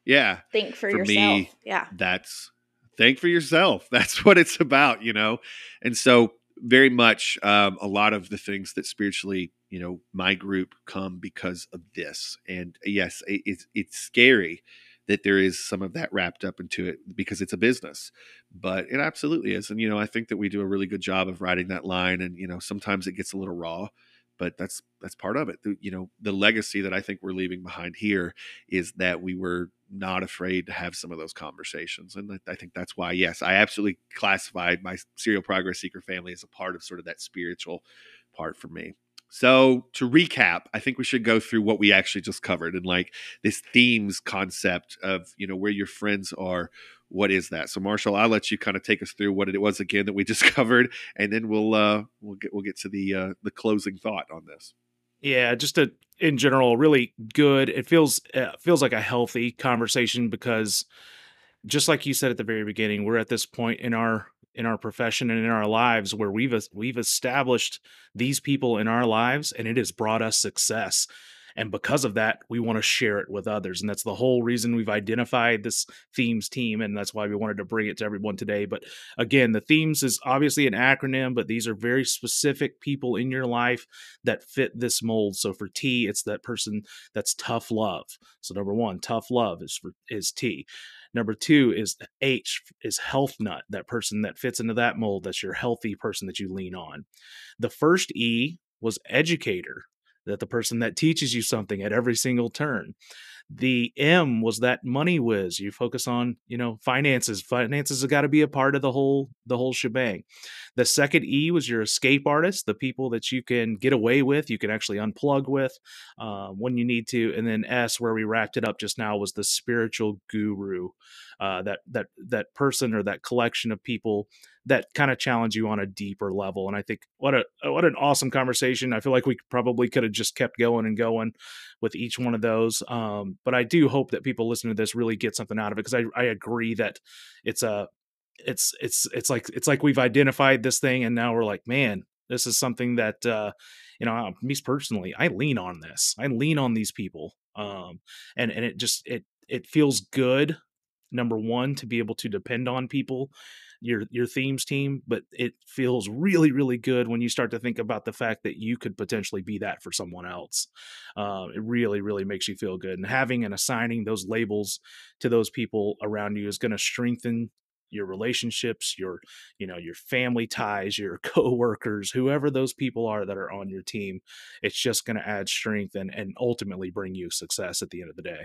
Yeah. Think for, For yourself. me, Yeah. that's think for yourself. That's what it's about, you know? And so very much um, a lot of the things that spiritually, you know, my group come because of this. And yes, it, it's, it's scary that there is some of that wrapped up into it because it's a business, but it absolutely is. And, you know, I think that we do a really good job of riding that line, and, you know, sometimes it gets a little raw, but that's, that's part of it. The, you know, the legacy that I think we're leaving behind here is that we were not afraid to have some of those conversations. And I, I think that's why, yes, I absolutely classified my Serial Progress Seeker family as a part of sort of that spiritual part for me. So to recap, I think we should go through what we actually just covered, and like this themes concept of, you know, where your friends are. What is that? So Marshall, I'll let you kind of take us through what it was again that we just covered, and then we'll uh, we'll get we'll get to the uh, the closing thought on this. Yeah, just a in general, really good. It feels uh, feels like a healthy conversation because, just like you said at the very beginning, we're at this point in our in our profession and in our lives where we've we've established these people in our lives, and it has brought us success. And because of that, we want to share it with others. And that's the whole reason we've identified this themes team. And that's why we wanted to bring it to everyone today. But again, the themes is obviously an acronym, but these are very specific people in your life that fit this mold. So for T, it's that person that's tough love. So number one, tough love is for is T. Number two is H is health nut, that person that fits into that mold. That's your healthy person that you lean on. The first E was educator, that the person that teaches you something at every single turn. The M was that money whiz. You focus on, you know, finances. Finances have got to be a part of the whole, the whole shebang. The second E was your escape artist, the people that you can get away with, you can actually unplug with uh, when you need to. And then S, where we wrapped it up just now, was the spiritual guru, uh, that that that person or that collection of people that kind of challenge you on a deeper level. And I think what a what an awesome conversation. I feel like we probably could have just kept going and going with each one of those. Um, but I do hope that people listening to this really get something out of it, because I, I agree that it's a it's it's it's like it's like we've identified this thing, and now we're like, man, this is something that uh, you know, me personally, I lean on this. I lean on these people, um, and and it just it it feels good. Number one, to be able to depend on people, your your themes team, but it feels really, really good when you start to think about the fact that you could potentially be that for someone else. Uh, it really, really makes you feel good. And having and assigning those labels to those people around you is going to strengthen your relationships, your, you know, your family ties, your coworkers, whoever those people are that are on your team. It's just going to add strength and, and ultimately bring you success at the end of the day.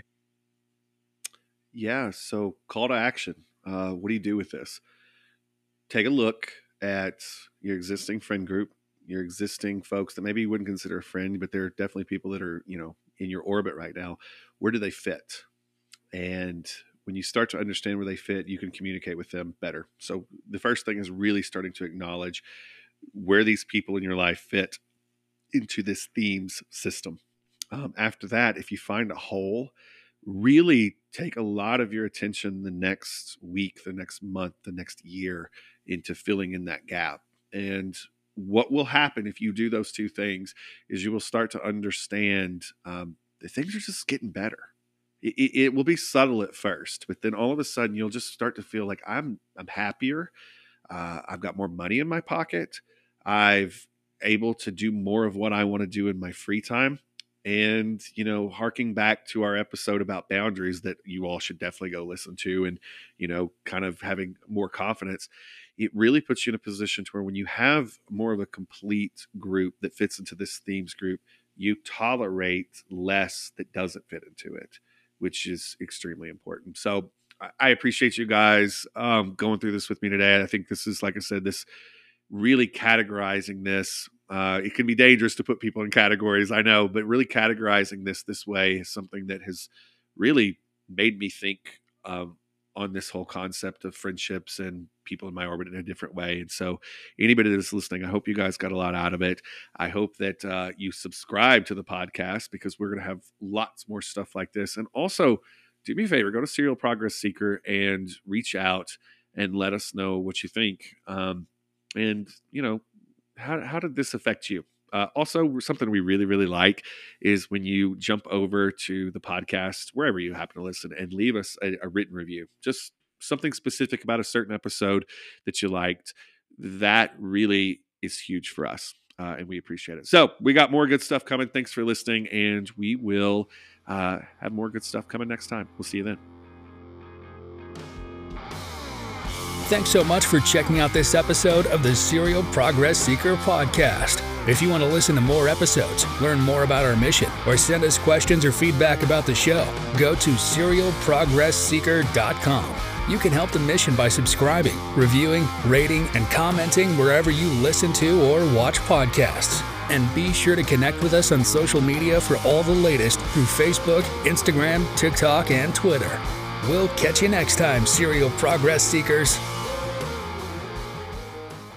Yeah. So call to action. Uh, what do you do with this? Take a look at your existing friend group, your existing folks that maybe you wouldn't consider a friend, but they're definitely people that are, you know, in your orbit right now. Where do they fit? And when you start to understand where they fit, you can communicate with them better. So the first thing is really starting to acknowledge where these people in your life fit into this themes system. Um, after that, if you find a hole, really take a lot of your attention the next week, the next month, the next year into filling in that gap. And what will happen if you do those two things is you will start to understand um, that things are just getting better. It, it, it will be subtle at first, but then all of a sudden you'll just start to feel like I'm I'm happier. Uh, I've got more money in my pocket. I've able to do more of what I want to do in my free time. And, you know, harking back to our episode about boundaries that you all should definitely go listen to, and, you know, kind of having more confidence, it really puts you in a position to where when you have more of a complete group that fits into this themes group, you tolerate less that doesn't fit into it, which is extremely important. So I appreciate you guys um, going through this with me today. I think this is, like I said, this really categorizing this. Uh, it can be dangerous to put people in categories, I know, but really categorizing this this way is something that has really made me think um, on this whole concept of friendships and people in my orbit in a different way. And so anybody that's listening, I hope you guys got a lot out of it. I hope that uh, you subscribe to the podcast, because we're going to have lots more stuff like this. And also, do me a favor, go to Serial Progress Seeker and reach out and let us know what you think. Um, and, you know, how how did this affect you? Uh, also, something we really, really like is when you jump over to the podcast, wherever you happen to listen, and leave us a, a written review. Just something specific about a certain episode that you liked. That really is huge for us, uh, and we appreciate it. So we got more good stuff coming. Thanks for listening, and we will uh, have more good stuff coming next time. We'll see you then. Thanks so much for checking out this episode of the Serial Progress Seeker podcast. If you want to listen to more episodes, learn more about our mission, or send us questions or feedback about the show, go to serial progress seeker dot com. You can help the mission by subscribing, reviewing, rating, and commenting wherever you listen to or watch podcasts. And be sure to connect with us on social media for all the latest through Facebook, Instagram, TikTok, and Twitter. We'll catch you next time, Serial Progress Seekers.